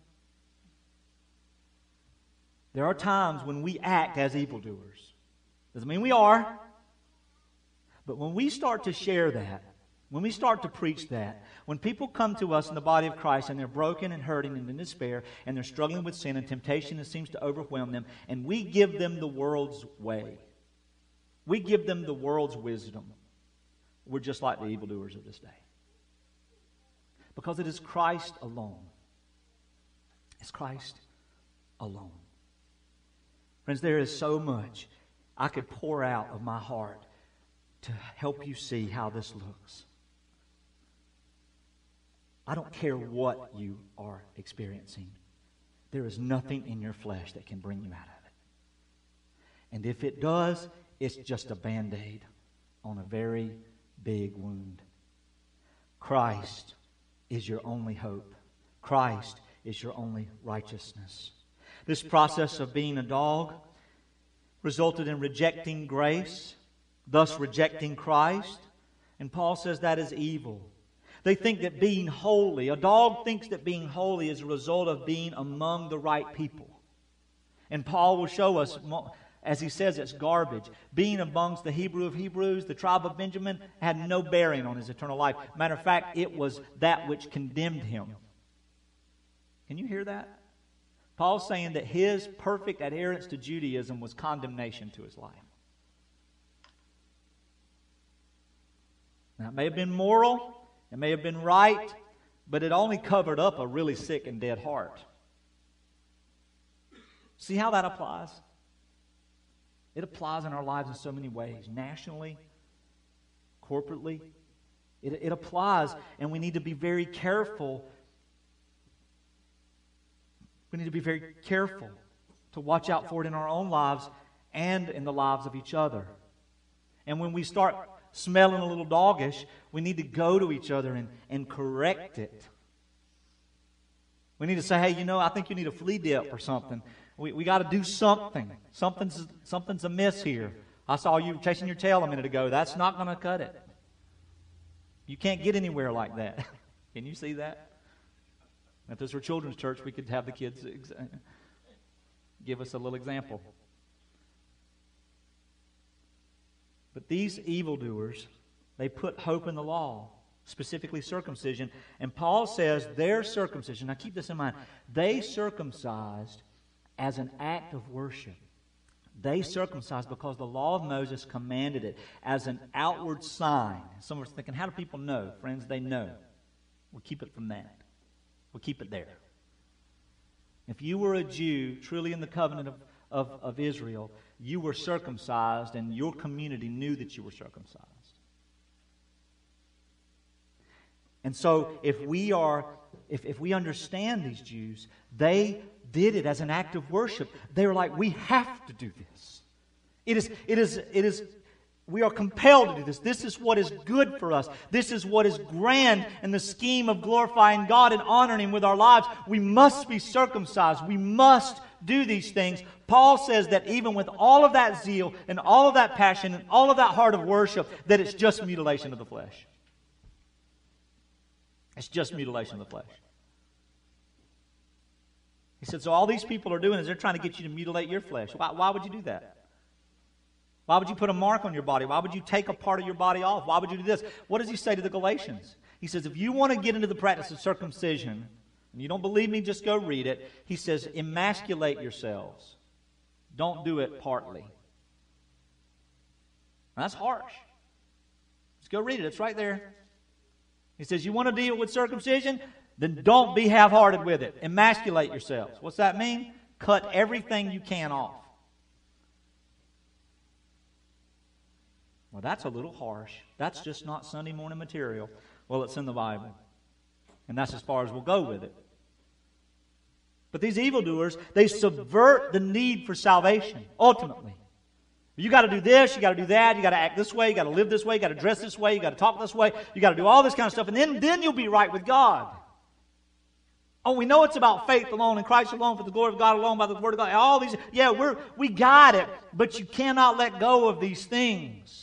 There are times when we act as evildoers. Doesn't mean we are. But when we start to share that, when we start to preach that, when people come to us in the body of Christ and they're broken and hurting and in despair and they're struggling with sin and temptation that seems to overwhelm them, and we give them the world's way, we give them the world's wisdom, we're just like the evildoers of this day. Because it is Christ alone. It's Christ alone. Friends, there is so much I could pour out of my heart to help you see how this looks. I don't care what you are experiencing. There is nothing in your flesh that can bring you out of it. And if it does, it's just a Band-Aid on a very big wound. Christ is your only hope. Christ is your only righteousness. This process of being a dog resulted in rejecting grace, thus rejecting Christ. And Paul says that is evil. They think that being holy, a dog thinks that being holy is a result of being among the right people. And Paul will show us, as he says, it's garbage. Being amongst the Hebrew of Hebrews, the tribe of Benjamin, had no bearing on his eternal life. Matter of fact, it was that which condemned him. Can you hear that? Paul's saying that his perfect adherence to Judaism was condemnation to his life. Now, it may have been moral, it may have been right, but it only covered up a really sick and dead heart. See how that applies? It applies in our lives in so many ways. Nationally, corporately. It applies, and we need to be very careful. We need to be very careful to watch out for it in our own lives and in the lives of each other. And when we start smelling a little doggish, we need to go to each other and correct it. We need to say, hey, I think you need a flea dip or something. We got to do something. Something's amiss here. I saw you chasing your tail a minute ago. That's not going to cut it. You can't get anywhere like that. Can you see that? If this were children's church, we could have the kids give us a little example. But these evildoers, they put hope in the law, specifically circumcision. And Paul says their circumcision, now keep this in mind, they circumcised as an act of worship. They circumcised because the law of Moses commanded it as an outward sign. Some are thinking, how do people know? Friends, they know. We'll keep it from that. We'll keep it there. If you were a Jew, truly in the covenant of Israel, you were circumcised and your community knew that you were circumcised. And so if we understand these Jews, they did it as an act of worship. They were like, we have to do this. It is we are compelled to do this. This is what is good for us. This is what is grand in the scheme of glorifying God and honoring Him with our lives. We must be circumcised. We must do these things. Paul says that even with all of that zeal and all of that passion and all of that heart of worship, that it's just mutilation of the flesh. It's just mutilation of the flesh. He said, so all these people are doing is they're trying to get you to mutilate your flesh. Why would you do that? Why would you put a mark on your body? Why would you take a part of your body off? Why would you do this? What does he say to the Galatians? He says, if you want to get into the practice of circumcision, and you don't believe me, just go read it. He says, emasculate yourselves. Don't do it partly. Now, that's harsh. Just go read it. It's right there. He says, you want to deal with circumcision? Then don't be half-hearted with it. Emasculate yourselves. What's that mean? Cut everything you can off. Well, that's a little harsh. That's just not Sunday morning material. Well, it's in the Bible. And that's as far as we'll go with it. But these evildoers, they subvert the need for salvation, ultimately. You got to do this, you got to do that, you got to act this way, you got to live this way, you got to dress this way, you got to talk this way, you got to do all this kind of stuff, and then you'll be right with God. Oh, we know it's about faith alone and Christ alone for the glory of God alone by the word of God. All these, we got it, but you cannot let go of these things.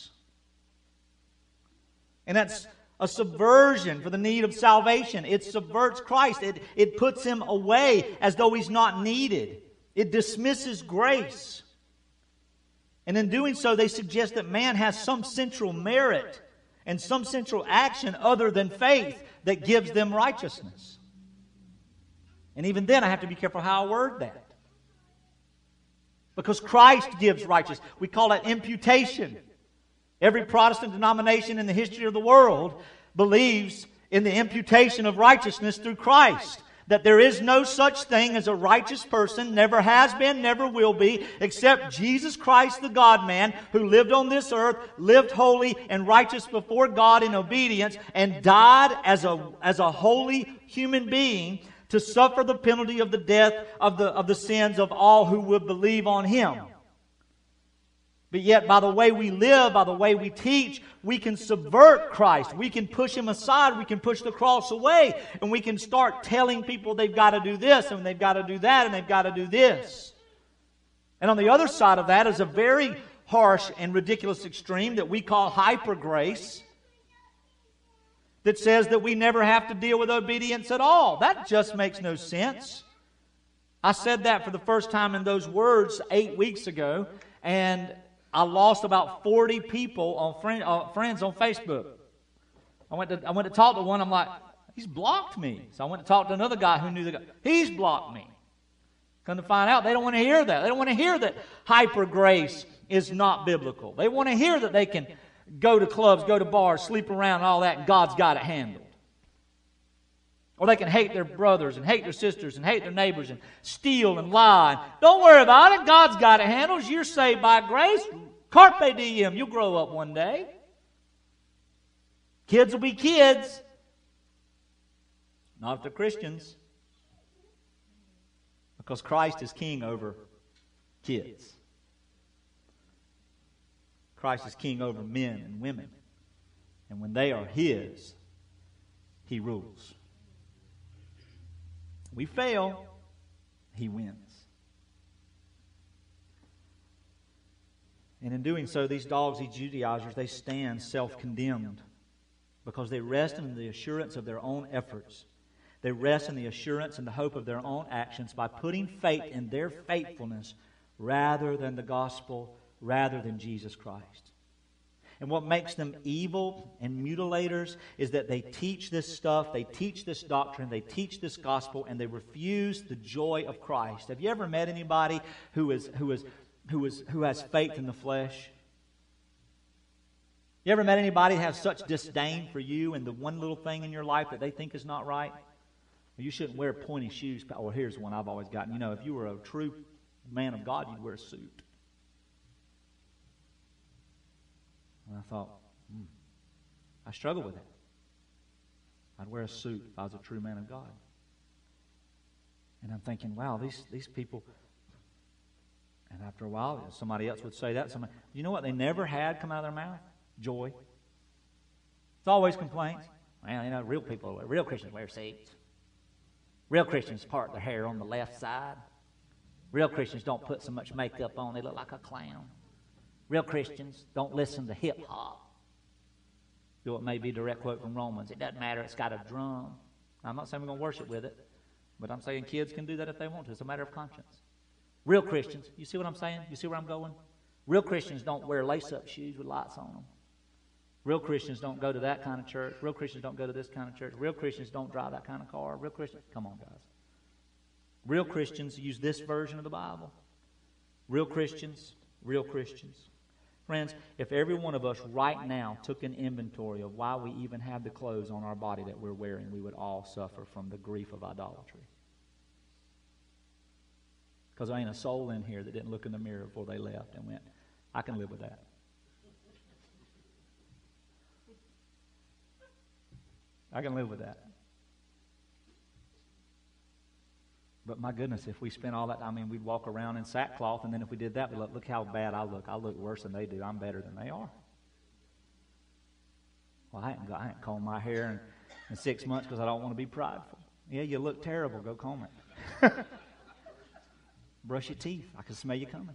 And that's a subversion for the need of salvation. It subverts Christ. It puts Him away as though He's not needed. It dismisses grace. And in doing so, they suggest that man has some central merit and some central action other than faith that gives them righteousness. And even then, I have to be careful how I word that. Because Christ gives righteousness. We call that imputation. Every Protestant denomination in the history of the world believes in the imputation of righteousness through Christ. That there is no such thing as a righteous person, never has been, never will be, except Jesus Christ, the God-man, who lived on this earth, lived holy and righteous before God in obedience, and died as a holy human being to suffer the penalty of the death of the sins of all who would believe on Him. But yet, by the way we live, by the way we teach, we can subvert Christ. We can push Him aside. We can push the cross away. And we can start telling people they've got to do this, and they've got to do that, and they've got to do this. And on the other side of that is a very harsh and ridiculous extreme that we call hyper grace, that says that we never have to deal with obedience at all. That just makes no sense. I said that for the first time in those words 8 weeks ago, and I lost about 40 people on friends on Facebook. I went to talk to one. I'm like, he's blocked me. So I went to talk to another guy who knew the guy. He's blocked me. Come to find out, they don't want to hear that. They don't want to hear that hyper grace is not biblical. They want to hear that they can go to clubs, go to bars, sleep around and all that, and God's got it handled. Or they can hate their brothers and hate their sisters and hate their neighbors and steal and lie. Don't worry about it. God's got it handled. You're saved by grace. Carpe diem. You'll grow up one day. Kids will be kids. Not if they're Christians. Because Christ is king over kids. Christ is king over men and women. And when they are His, He rules. We fail, He wins. And in doing so, these dogs, these Judaizers, they stand self-condemned because they rest in the assurance of their own efforts. They rest in the assurance and the hope of their own actions by putting faith in their faithfulness rather than the gospel, rather than Jesus Christ. And what makes them evil and mutilators is that they teach this stuff, they teach this doctrine, they teach this gospel, and they refuse the joy of Christ. Have you ever met anybody who has faith in the flesh? You ever met anybody who has such disdain for you and the one little thing in your life that they think is not right? You shouldn't wear pointy shoes. Oh, here's one I've always gotten. You know, if you were a true man of God, you'd wear a suit. And I thought, I struggle with it. I'd wear a suit if I was a true man of God. And I'm thinking, wow, these people. And after a while, somebody else would say that. You know what they never had come out of their mouth? Joy. It's always complaints. Well, you know, real Christians wear suits. Real Christians part their hair on the left side. Real Christians don't put so much makeup on, they look like a clown. Real Christians don't listen to hip-hop. Though it may be a direct quote from Romans. It doesn't matter, it's got a drum. Now, I'm not saying we're going to worship with it, but I'm saying kids can do that if they want to. It's a matter of conscience. Real Christians, you see what I'm saying? You see where I'm going? Real Christians don't wear lace-up shoes with lights on them. Real Christians don't go to that kind of church. Real Christians don't go to this kind of church. Real Christians don't drive that kind of car. Real Christians, come on, guys. Real Christians use this version of the Bible. Real Christians, real Christians. Friends, if every one of us right now took an inventory of why we even have the clothes on our body that we're wearing, we would all suffer from the grief of idolatry. Because there ain't a soul in here that didn't look in the mirror before they left and went, I can live with that. I can live with that. But my goodness, if we spent all that, we'd walk around in sackcloth, and then if we did that, we'd look how bad I look. I look worse than they do. I'm better than they are. Well, I ain't combed my hair in 6 months because I don't want to be prideful. Yeah, you look terrible. Go comb it. Brush your teeth. I can smell you coming.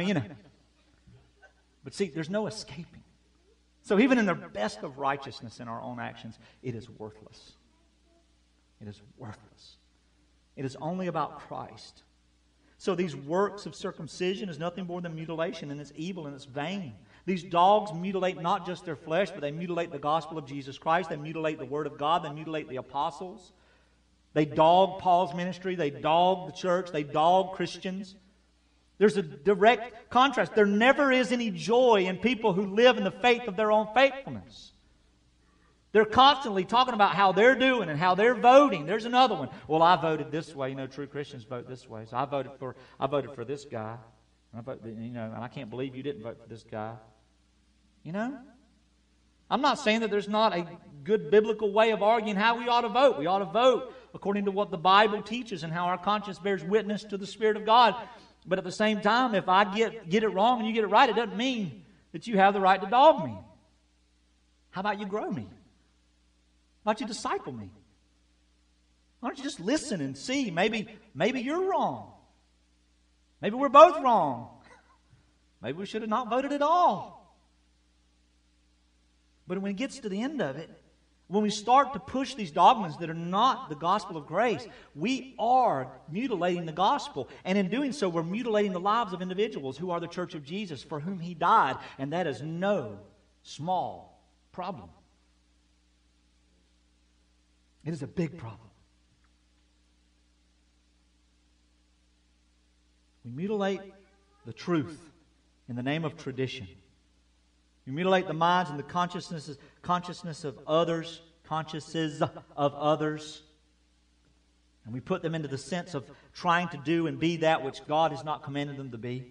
But see, there's no escaping. So even in the best of righteousness in our own actions, it is worthless. It is worthless. It is only about Christ. So these works of circumcision is nothing more than mutilation, and it's evil and it's vain. These dogs mutilate not just their flesh, but they mutilate the gospel of Jesus Christ. They mutilate the Word of God. They mutilate the apostles. They dog Paul's ministry. They dog the church. They dog Christians. There's a direct contrast. There never is any joy in people who live in the faith of their own faithfulness. They're constantly talking about how they're doing and how they're voting. There's another one. Well, I voted this way. True Christians vote this way. So I voted for this guy. And I can't believe you didn't vote for this guy. I'm not saying that there's not a good biblical way of arguing how we ought to vote. We ought to vote according to what the Bible teaches and how our conscience bears witness to the Spirit of God. But at the same time, if I get it wrong and you get it right, it doesn't mean that you have the right to dog me. How about you grow me? How about you disciple me? Why don't you just listen and see? Maybe you're wrong. Maybe we're both wrong. Maybe we should have not voted at all. But when it gets to the end of it, when we start to push these dogmas that are not the gospel of grace, we are mutilating the gospel. And in doing so, we're mutilating the lives of individuals who are the church of Jesus, for whom He died. And that is no small problem. It is a big problem. We mutilate the truth in the name of tradition. We mutilate the minds and the consciousness of others, consciences of others. And we put them into the sense of trying to do and be that which God has not commanded them to be.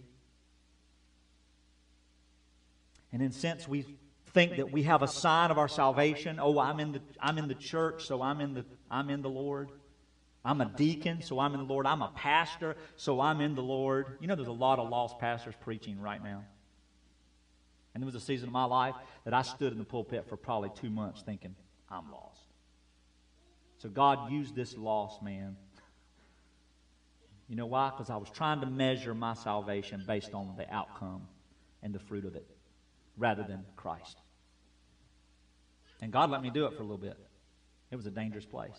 And in a sense, we think that we have a sign of our salvation. Oh, I'm in the church, so I'm in the Lord. I'm a deacon, so I'm in the Lord. I'm a pastor, so I'm in the Lord. You know, there's a lot of lost pastors preaching right now. And there was a season of my life that I stood in the pulpit for probably 2 months thinking, I'm lost. So God used this lost man. You know why? Because I was trying to measure my salvation based on the outcome and the fruit of it, rather than Christ. And God let me do it for a little bit. It was a dangerous place.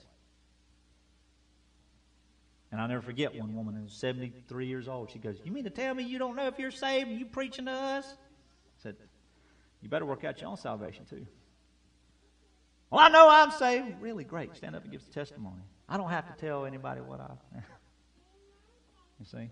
And I'll never forget one woman who was 73 years old. She goes, "You mean to tell me you don't know if you're saved and you preaching to us?" I said, "You better work out your own salvation too." "Well, I know I'm saved." "Really? Great. Stand up and give the testimony. I don't have to tell anybody what I..." You see?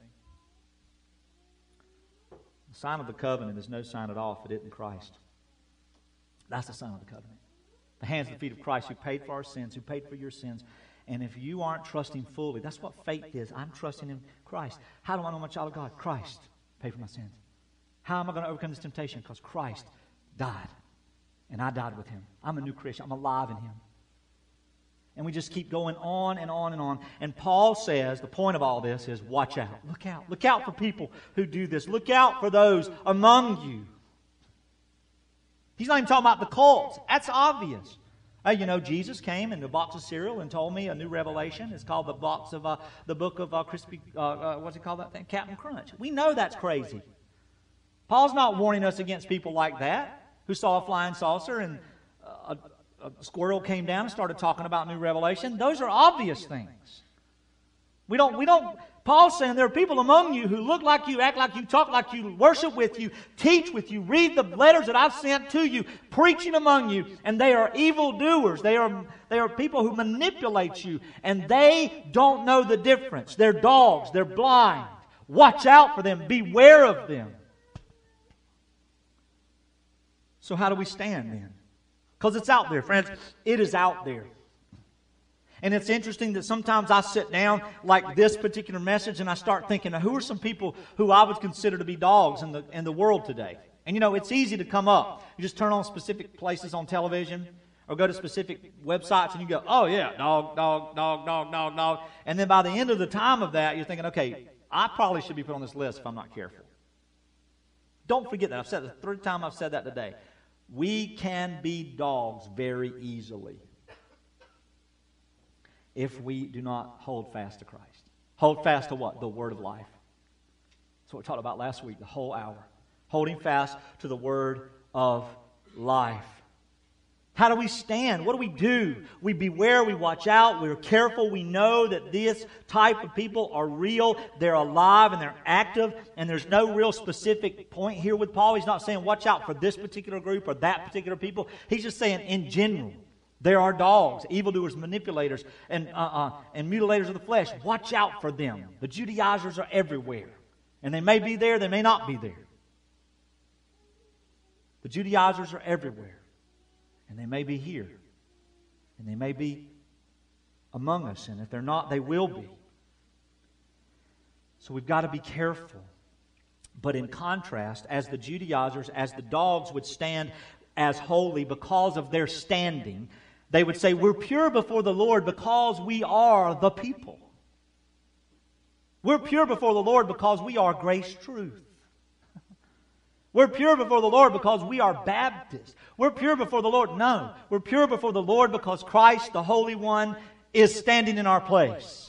The sign of the covenant is no sign at all if it isn't Christ. That's the sign of the covenant. The hands and feet of Christ, who paid for our sins, who paid for your sins. And if you aren't trusting fully, that's what faith is. I'm trusting in Christ. How do I know I'm a child of God? Christ paid for my sins. How am I going to overcome this temptation? Because Christ died. And I died with Him. I'm a new creation. I'm alive in Him. And we just keep going on and on and on. And Paul says the point of all this is watch out. Look out. Look out for people who do this. Look out for those among you. He's not even talking about the cults. That's obvious. You know, Jesus came in a box of cereal and told me a new revelation. It's called the box of the book of Crispy. What's it called? That thing, Captain Crunch. We know that's crazy. Paul's not warning us against people like that who saw a flying saucer and a squirrel came down and started talking about new revelation. Those are obvious things. We don't. Paul's saying there are people among you who look like you, act like you, talk like you, worship with you, teach with you, read the letters that I've sent to you, preaching among you, and they are evildoers. They are people who manipulate you, and they don't know the difference. They're dogs. They're blind. Watch out for them. Beware of them. So how do we stand then? Because it's out there, friends. It is out there. And it's interesting that sometimes I sit down like this particular message and I start thinking, now, who are some people who I would consider to be dogs in the world today? And you know, it's easy to come up. You just turn on specific places on television or go to specific websites and you go, oh yeah, dog, dog, dog, dog, dog, dog. And then by the end of the time of that, you're thinking, okay, I probably should be put on this list if I'm not careful. Don't forget that. I've said it the third time I've said that today. We can be dogs very easily if we do not hold fast to Christ. Hold fast to what? The Word of life. That's what we talked about last week, the whole hour. Holding fast to the Word of life. How do we stand? What do? We beware, we watch out, we're careful, we know that this type of people are real, they're alive and they're active, and there's no real specific point here with Paul. He's not saying watch out for this particular group or that particular people. He's just saying in general. There are dogs, evildoers, manipulators, and mutilators of the flesh. Watch out for them. The Judaizers are everywhere. And they may be there, they may not be there. The Judaizers are everywhere. And they may be here. And they may be among us. And if they're not, they will be. So we've got to be careful. But in contrast, as the Judaizers, as the dogs would stand as holy because of their standing, they would say, we're pure before the Lord because we are the people. We're pure before the Lord because we are grace truth. We're pure before the Lord because we are Baptists. We're pure before the Lord. No, we're pure before the Lord because Christ, the Holy One, is standing in our place.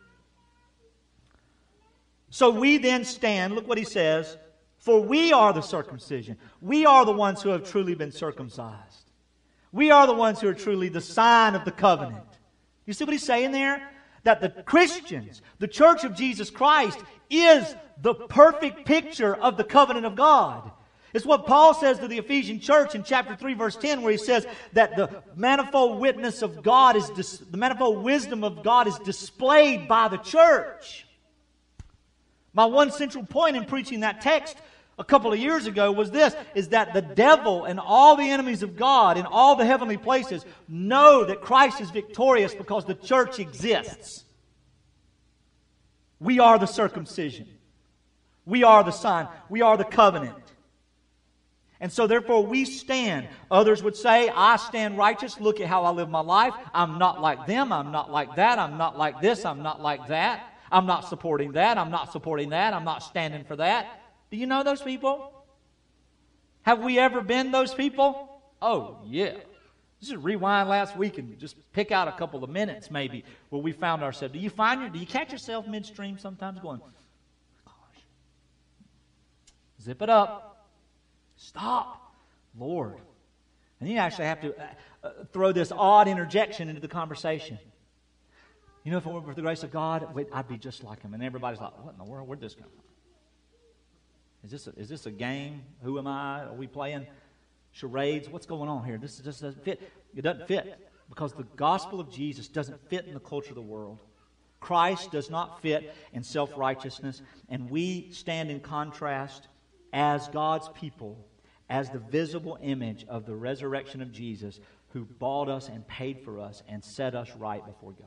So we then stand, look what he says, for we are the circumcision. We are the ones who have truly been circumcised. We are the ones who are truly the sign of the covenant. You see what he's saying there? That the Christians, the Church of Jesus Christ, is the perfect picture of the covenant of God. It's what Paul says to the Ephesian church in chapter 3, verse 10, where he says that the manifold witness of God the manifold wisdom of God is displayed by the church. My one central point in preaching that text a couple of years ago was this, is that the devil and all the enemies of God in all the heavenly places know that Christ is victorious because the church exists. We are the circumcision. We are the sign. We are the covenant. And so therefore we stand. Others would say, I stand righteous. Look at how I live my life. I'm not like them. I'm not like that. I'm not like this. I'm not like that. I'm not supporting that. I'm not supporting that. I'm not standing for that. Do you know those people? Have we ever been those people? Oh, yeah. Just rewind last week and just pick out a couple of minutes maybe where we found ourselves. Do you catch yourself midstream sometimes going, gosh, zip it up. Stop, Lord. And you actually have to throw this odd interjection into the conversation. You know, if it weren't for the grace of God, I'd be just like him. And everybody's like, what in the world? Where'd this come from? Is this a game? Who am I? Are we playing charades? What's going on here? This just doesn't fit. It doesn't fit because the gospel of Jesus doesn't fit in the culture of the world. Christ does not fit in self-righteousness. And we stand in contrast as God's people, as the visible image of the resurrection of Jesus, who bought us and paid for us and set us right before God.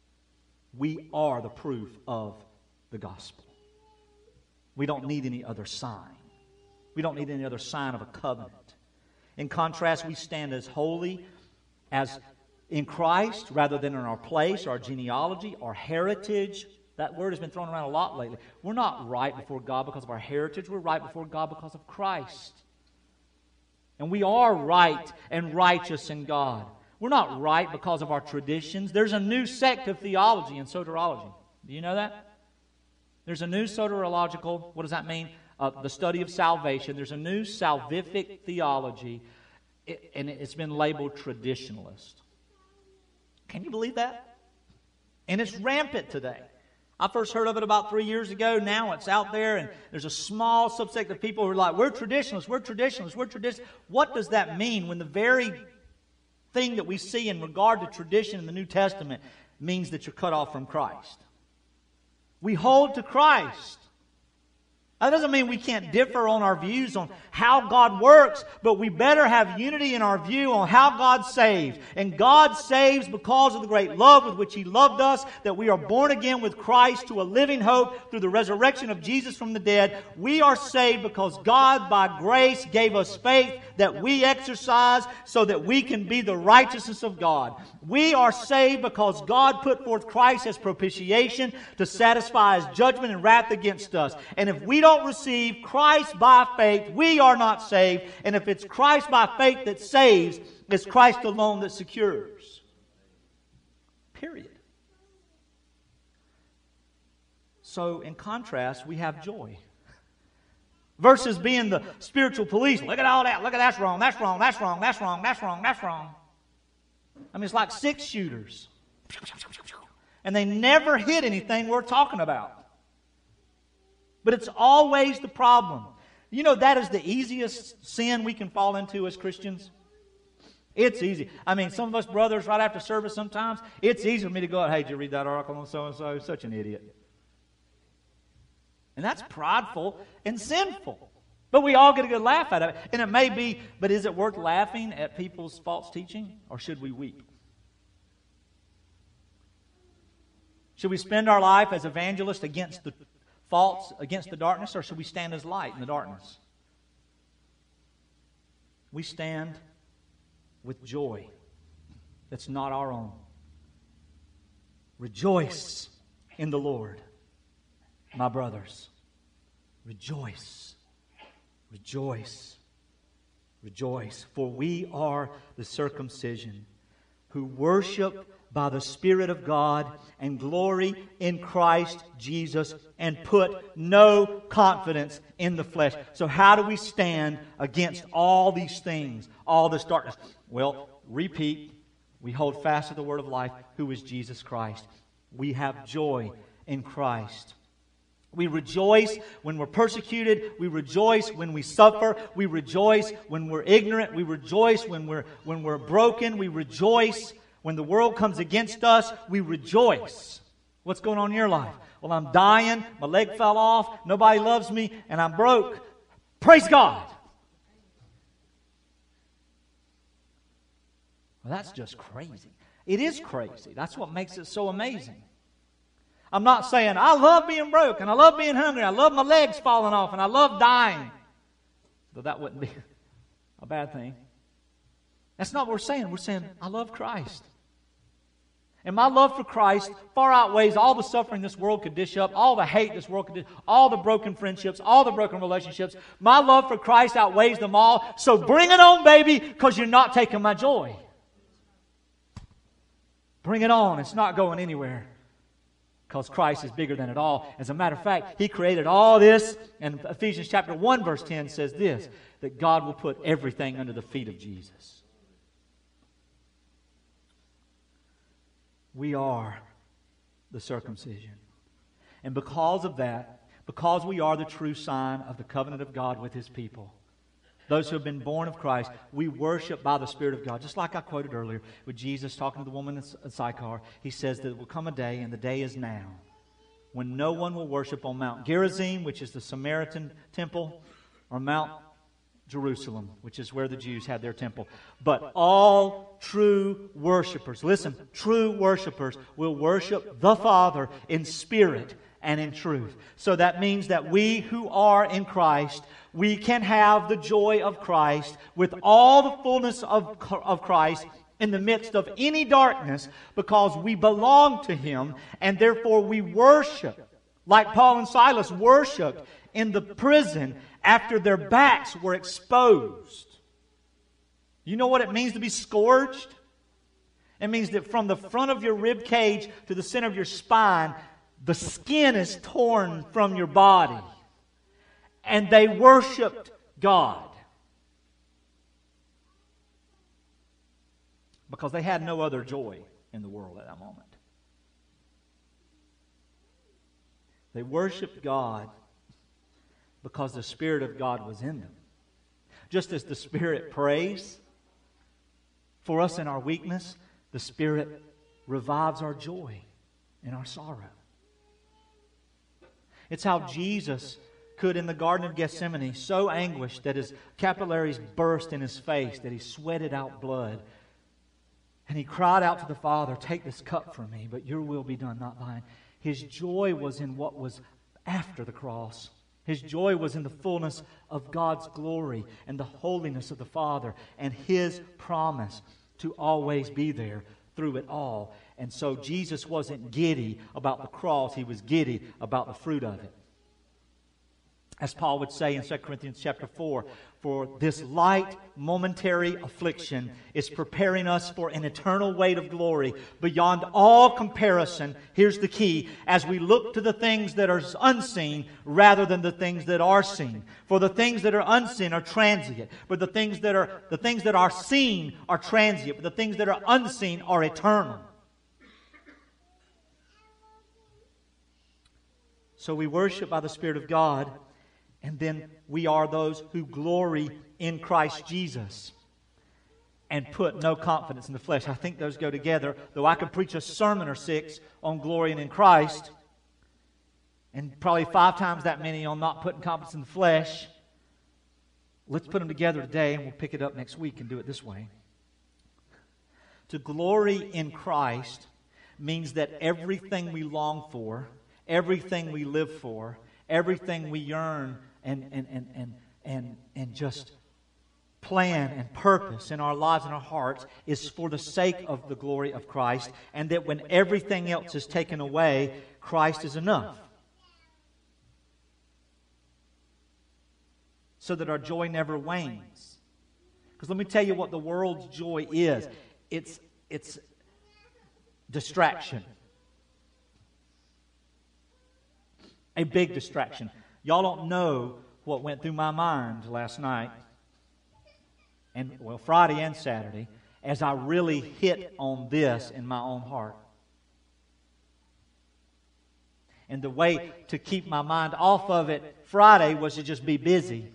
We are the proof of the gospel. We don't need any other sign. We don't need any other sign of a covenant. In contrast, we stand as holy as in Christ rather than in our place, our genealogy, our heritage. That word has been thrown around a lot lately. We're not right before God because of our heritage. We're right before God because of Christ. And we are right and righteous in God. We're not right because of our traditions. There's a new sect of theology and soteriology. Do you know that? There's a new soteriological, what does that mean? The study of salvation. There's a new salvific theology, and it's been labeled traditionalist. Can you believe that? And it's rampant today. I first heard of it about 3 years ago. Now it's out there, and there's a small subsect of people who are like, we're traditionalists, we're traditionalists, we're traditionalists. What does that mean when the very thing that we see in regard to tradition in the New Testament means that you're cut off from Christ? We hold to Christ. That doesn't mean we can't differ on our views on how God works, but we better have unity in our view on how God saves. And God saves because of the great love with which He loved us, that we are born again with Christ to a living hope through the resurrection of Jesus from the dead. We are saved because God, by grace, gave us faith that we exercise so that we can be the righteousness of God. We are saved because God put forth Christ as propitiation to satisfy His judgment and wrath against us. And if we don't receive Christ by faith, we are not saved. And if it's Christ by faith that saves, it's Christ alone that secures. Period. So, in contrast, we have joy. Versus being the spiritual police. Look at all that. Look at that's wrong. That's wrong. That's wrong. That's wrong. That's wrong. That's wrong. I mean, it's like 6 shooters. And they never hit anything worth talking about. But it's always the problem. You know, that is the easiest sin we can fall into as Christians. It's easy. I mean, some of us brothers right after service sometimes, it's easy for me to go out, hey, did you read that article on so-and-so? Such an idiot. And that's prideful and sinful. But we all get a good laugh out of it. And it may be, but is it worth laughing at people's false teaching? Or should we weep? Should we spend our life as evangelists against the false, against the darkness? Or should we stand as light in the darkness? We stand with joy that's not our own. Rejoice in the Lord. my brothers, rejoice, rejoice, rejoice, for we are the circumcision who worship by the Spirit of God and glory in Christ Jesus and put no confidence in the flesh. So how do we stand against all these things, all this darkness? Well, repeat, we hold fast to the word of life, who is Jesus Christ. We have joy in Christ. We rejoice when we're persecuted. We rejoice when we suffer. We rejoice when we're ignorant. We rejoice when we're broken. We rejoice when the world comes against us. We rejoice. What's going on in your life? Well, I'm dying. My leg fell off. Nobody loves me. And I'm broke. Praise God. Well, that's just crazy. It is crazy. That's what makes it so amazing. I'm not saying I love being broke and I love being hungry. I love my legs falling off and I love dying. Though that wouldn't be a bad thing. That's not what we're saying. We're saying I love Christ. And my love for Christ far outweighs all the suffering this world could dish up, all the hate this world could dish, all the broken friendships, all the broken relationships. My love for Christ outweighs them all. So bring it on, baby, because you're not taking my joy. Bring it on. It's not going anywhere. Because Christ is bigger than it all. As a matter of fact, He created all this. And Ephesians chapter 1 verse 10 says this, that God will put everything under the feet of Jesus. We are the circumcision. And because of that, because we are the true sign of the covenant of God with His people, those who have been born of Christ, we worship by the Spirit of God. Just like I quoted earlier with Jesus talking to the woman in Sychar. He says that there will come a day, and the day is now, when no one will worship on Mount Gerizim, which is the Samaritan temple, or Mount Jerusalem, which is where the Jews had their temple. But all true worshipers, listen, true worshipers will worship the Father in spirit and in truth. So that means that we who are in Christ, we can have the joy of Christ with all the fullness of Christ in the midst of any darkness, because we belong to Him, and therefore we worship like Paul and Silas worshiped in the prison after their backs were exposed. You know what it means to be scourged? It means that from the front of your rib cage to the center of your spine, the skin is torn from your body. And they worshiped God. Because they had no other joy in the world at that moment. They worshiped God because the Spirit of God was in them. Just as the Spirit prays for us in our weakness, the Spirit revives our joy in our sorrow. It's how Jesus could, in the Garden of Gethsemane, so anguished that his capillaries burst in his face, that he sweated out blood. And he cried out to the Father, "Take this cup from me, but your will be done, not mine." His joy was in what was after the cross. His joy was in the fullness of God's glory and the holiness of the Father and His promise to always be there through it all. And so Jesus wasn't giddy about the cross. He was giddy about the fruit of it. As Paul would say in 2 Corinthians chapter 4, for this light momentary affliction is preparing us for an eternal weight of glory beyond all comparison. Here's the key: as we look to the things that are unseen rather than the things that are seen. For the things that are unseen are transient, but the things that are seen are transient, but the things that are unseen are eternal. So we worship by the Spirit of God. And then we are those who glory in Christ Jesus and put no confidence in the flesh. I think those go together. Though I could preach a sermon or 6 on glorying in Christ, and probably 5 times that many on not putting confidence in the flesh, let's put them together today, and we'll pick it up next week and do it this way. To glory in Christ means that everything we long for, everything we live for, everything we yearn and just plan and purpose in our lives and our hearts is for the sake of the glory of Christ, and that when everything else is taken away, Christ is enough. so that our joy never wanes. Because let me tell you what the world's joy is. It's distraction. A big distraction. Y'all don't know what went through my mind last night, and Friday and Saturday, as I really hit on this in my own heart. And the way to keep my mind off of it Friday was to just be busy.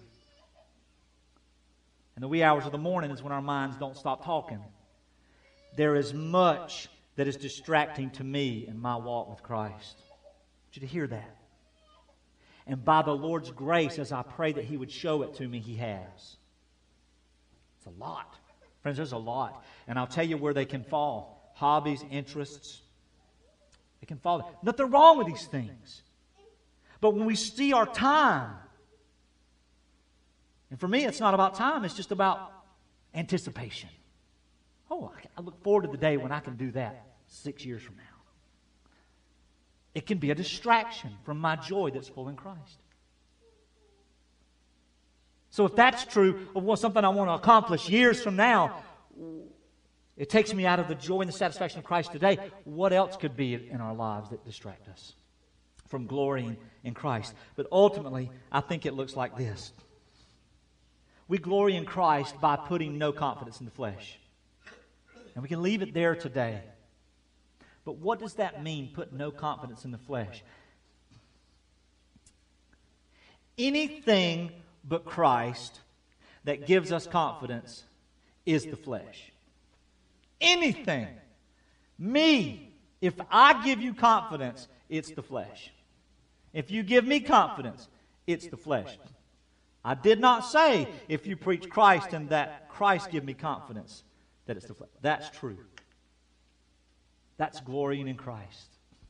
And the wee hours of the morning is when our minds don't stop talking. There is much that is distracting to me in my walk with Christ. I want you to hear that. And by the Lord's grace, as I pray that He would show it to me, He has. It's a lot. Friends, there's a lot. And I'll tell you where they can fall. Hobbies, interests. They can fall. Nothing wrong with these things. But when we see our time, and for me, it's not about time. It's just about anticipation. Oh, I look forward to the day when I can do that 6 years from now. It can be a distraction from my joy that's full in Christ. So if that's true of something I want to accomplish years from now, it takes me out of the joy and the satisfaction of Christ today. What else could be in our lives that distract us from glorying in Christ? But ultimately, I think it looks like this. We glory in Christ by putting no confidence in the flesh. And we can leave it there today. But what does that mean, put no confidence in the flesh? Anything but Christ that gives us confidence is the flesh. Anything. Me. If I give you confidence, it's the flesh. If you give me confidence, it's the flesh. I did not say if you preach Christ and that Christ give me confidence that it's the flesh. That's true. That's glorying in Christ.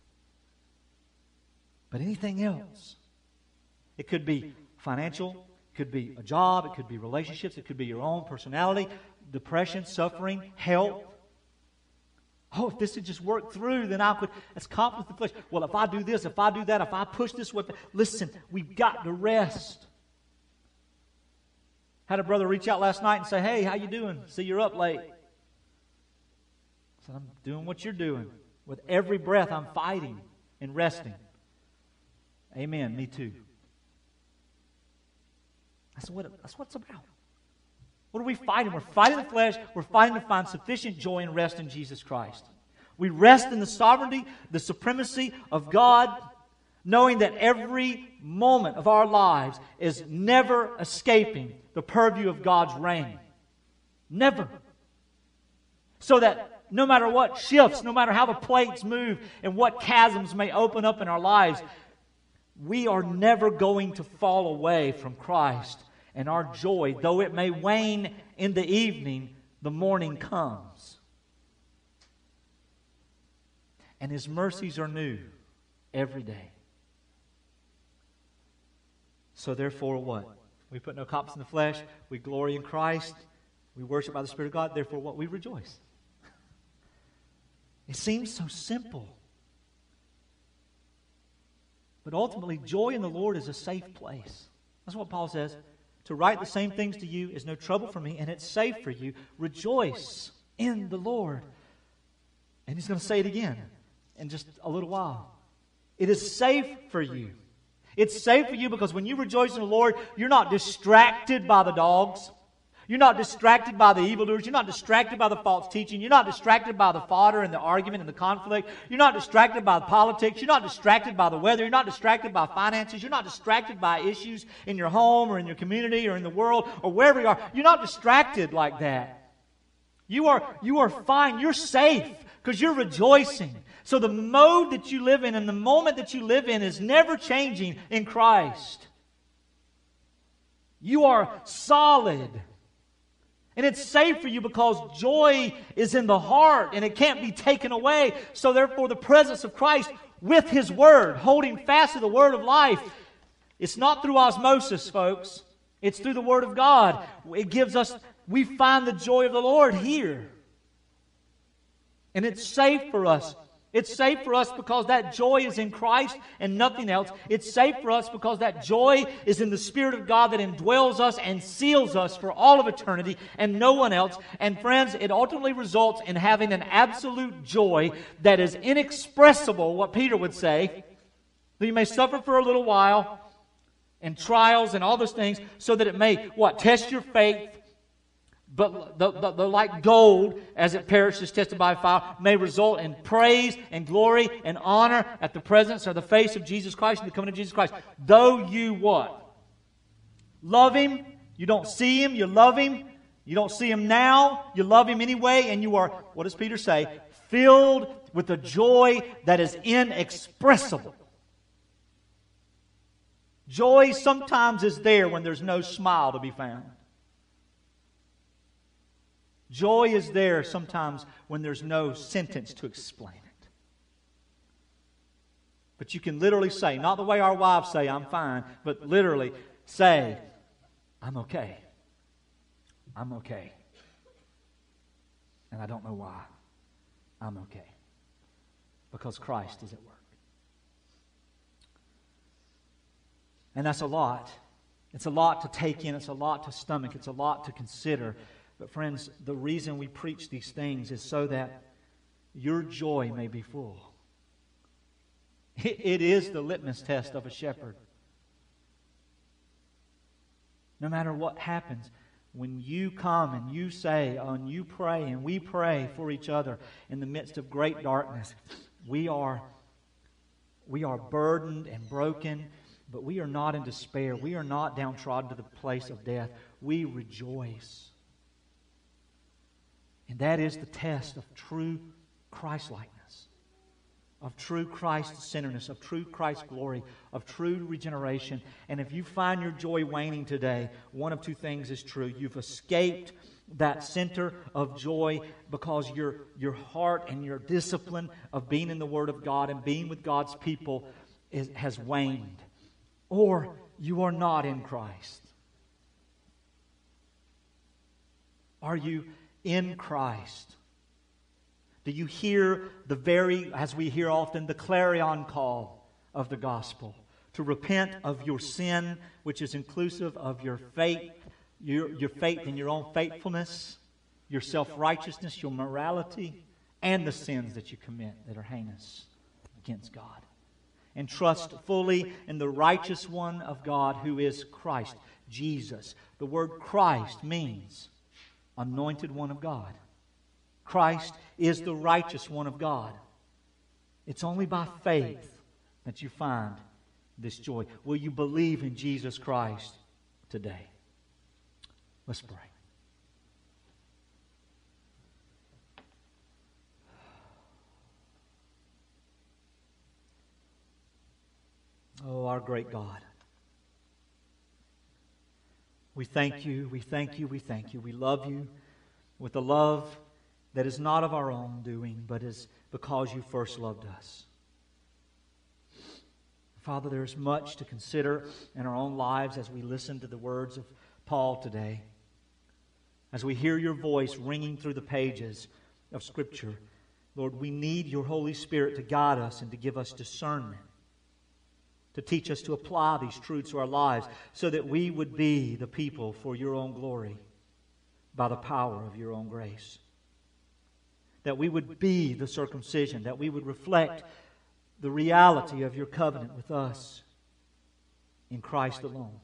But anything else, it could be financial, it could be a job, it could be relationships, it could be your own personality, depression, suffering, health. Oh, if this had just worked through, then I could. That's confidence in the flesh. Well, if I do this, if I do that, if I push this way, listen, we've got to rest. Had a brother reach out last night and say, "Hey, how you doing? See, you're up late." I said, "I'm doing what you're doing. With every breath, I'm fighting and resting." Amen. Me too. That's what it's about. What are we fighting? We're fighting the flesh. We're fighting to find sufficient joy and rest in Jesus Christ. We rest in the sovereignty, the supremacy of God, knowing that every moment of our lives is never escaping the purview of God's reign. Never. So that no matter what shifts, no matter how the plates move and what chasms may open up in our lives, we are never going to fall away from Christ. And our joy, though it may wane in the evening, the morning comes. And His mercies are new every day. So therefore what? We put no confidence in the flesh. We glory in Christ. We worship by the Spirit of God. Therefore what? We rejoice. It seems so simple. But ultimately, joy in the Lord is a safe place. That's what Paul says. To write the same things to you is no trouble for me, and it's safe for you. Rejoice in the Lord. And he's going to say it again in just a little while. It is safe for you. It's safe for you because when you rejoice in the Lord, you're not distracted by the dogs. You're not distracted by the evildoers. You're not distracted by the false teaching. You're not distracted by the fodder and the argument and the conflict. You're not distracted by the politics. You're not distracted by the weather. You're not distracted by finances. You're not distracted by issues in your home or in your community or in the world or wherever you are. You're not distracted like that. You are fine. You're safe because you're rejoicing. So the mode that you live in and the moment that you live in is never changing in Christ. You are solid. And it's safe for you because joy is in the heart and it can't be taken away. So therefore the presence of Christ with His Word, holding fast to the Word of life, it's not through osmosis, folks. It's through the Word of God. It gives us, we find the joy of the Lord here. And it's safe for us It's safe for us because that joy is in Christ and nothing else. It's safe for us because that joy is in the Spirit of God that indwells us and seals us for all of eternity and no one else. And friends, it ultimately results in having an absolute joy that is inexpressible, what Peter would say. That you may suffer for a little while and trials and all those things so that it may, test your faith. But the like gold, as it perishes, tested by fire, may result in praise and glory and honor at the presence or the face of Jesus Christ and the coming of Jesus Christ. Though you what? Love Him. You don't see Him, you love Him. You don't see Him now, you love Him anyway, and you are, what does Peter say? Filled with a joy that is inexpressible. Joy sometimes is there when there's no smile to be found. Joy is there sometimes when there's no sentence to explain it. But you can literally say, not the way our wives say, I'm fine, but literally say, I'm okay. I'm okay. And I don't know why. I'm okay. Because Christ is at work. And that's a lot. It's a lot to take in. It's a lot to stomach. It's a lot to consider. But friends, the reason we preach these things is so that your joy may be full. It is the litmus test of a shepherd. No matter what happens, when you come and you say, and you pray, and we pray for each other in the midst of great darkness, we are burdened and broken, but we are not in despair. We are not downtrodden to the place of death. We rejoice. And that is the test of true Christ-likeness, of true Christ-centeredness, of true Christ glory, of true regeneration. And if you find your joy waning today, one of two things is true. You've escaped that center of joy because your heart and your discipline of being in the Word of God and being with God's people has waned. Or you are not in Christ. Are you in Christ? Do you hear as we hear often, the clarion call of the gospel to repent of your sin, which is inclusive of your faith, your faith in your own faithfulness, your self-righteousness, your morality, and the sins that you commit that are heinous against God. And trust fully in the righteous one of God who is Christ, Jesus. The word Christ means anointed one of God. Christ is the righteous one of God. It's only by faith that you find this joy. Will you believe in Jesus Christ today? Let's pray. Oh, our great God. We thank you, we thank you, we thank you. We love you with a love that is not of our own doing, but is because you first loved us. Father, there is much to consider in our own lives as we listen to the words of Paul today. As we hear your voice ringing through the pages of Scripture, Lord, we need your Holy Spirit to guide us and to give us discernment, to teach us to apply these truths to our lives so that we would be the people for your own glory by the power of your own grace. That we would be the circumcision, that we would reflect the reality of your covenant with us in Christ alone.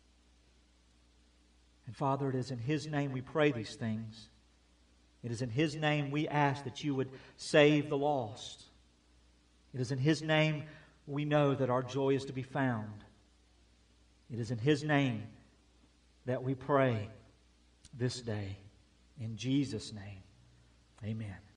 And Father, it is in His name we pray these things. It is in His name we ask that you would save the lost. It is in His name we know that our joy is to be found. It is in His name that we pray this day. In Jesus' name, amen.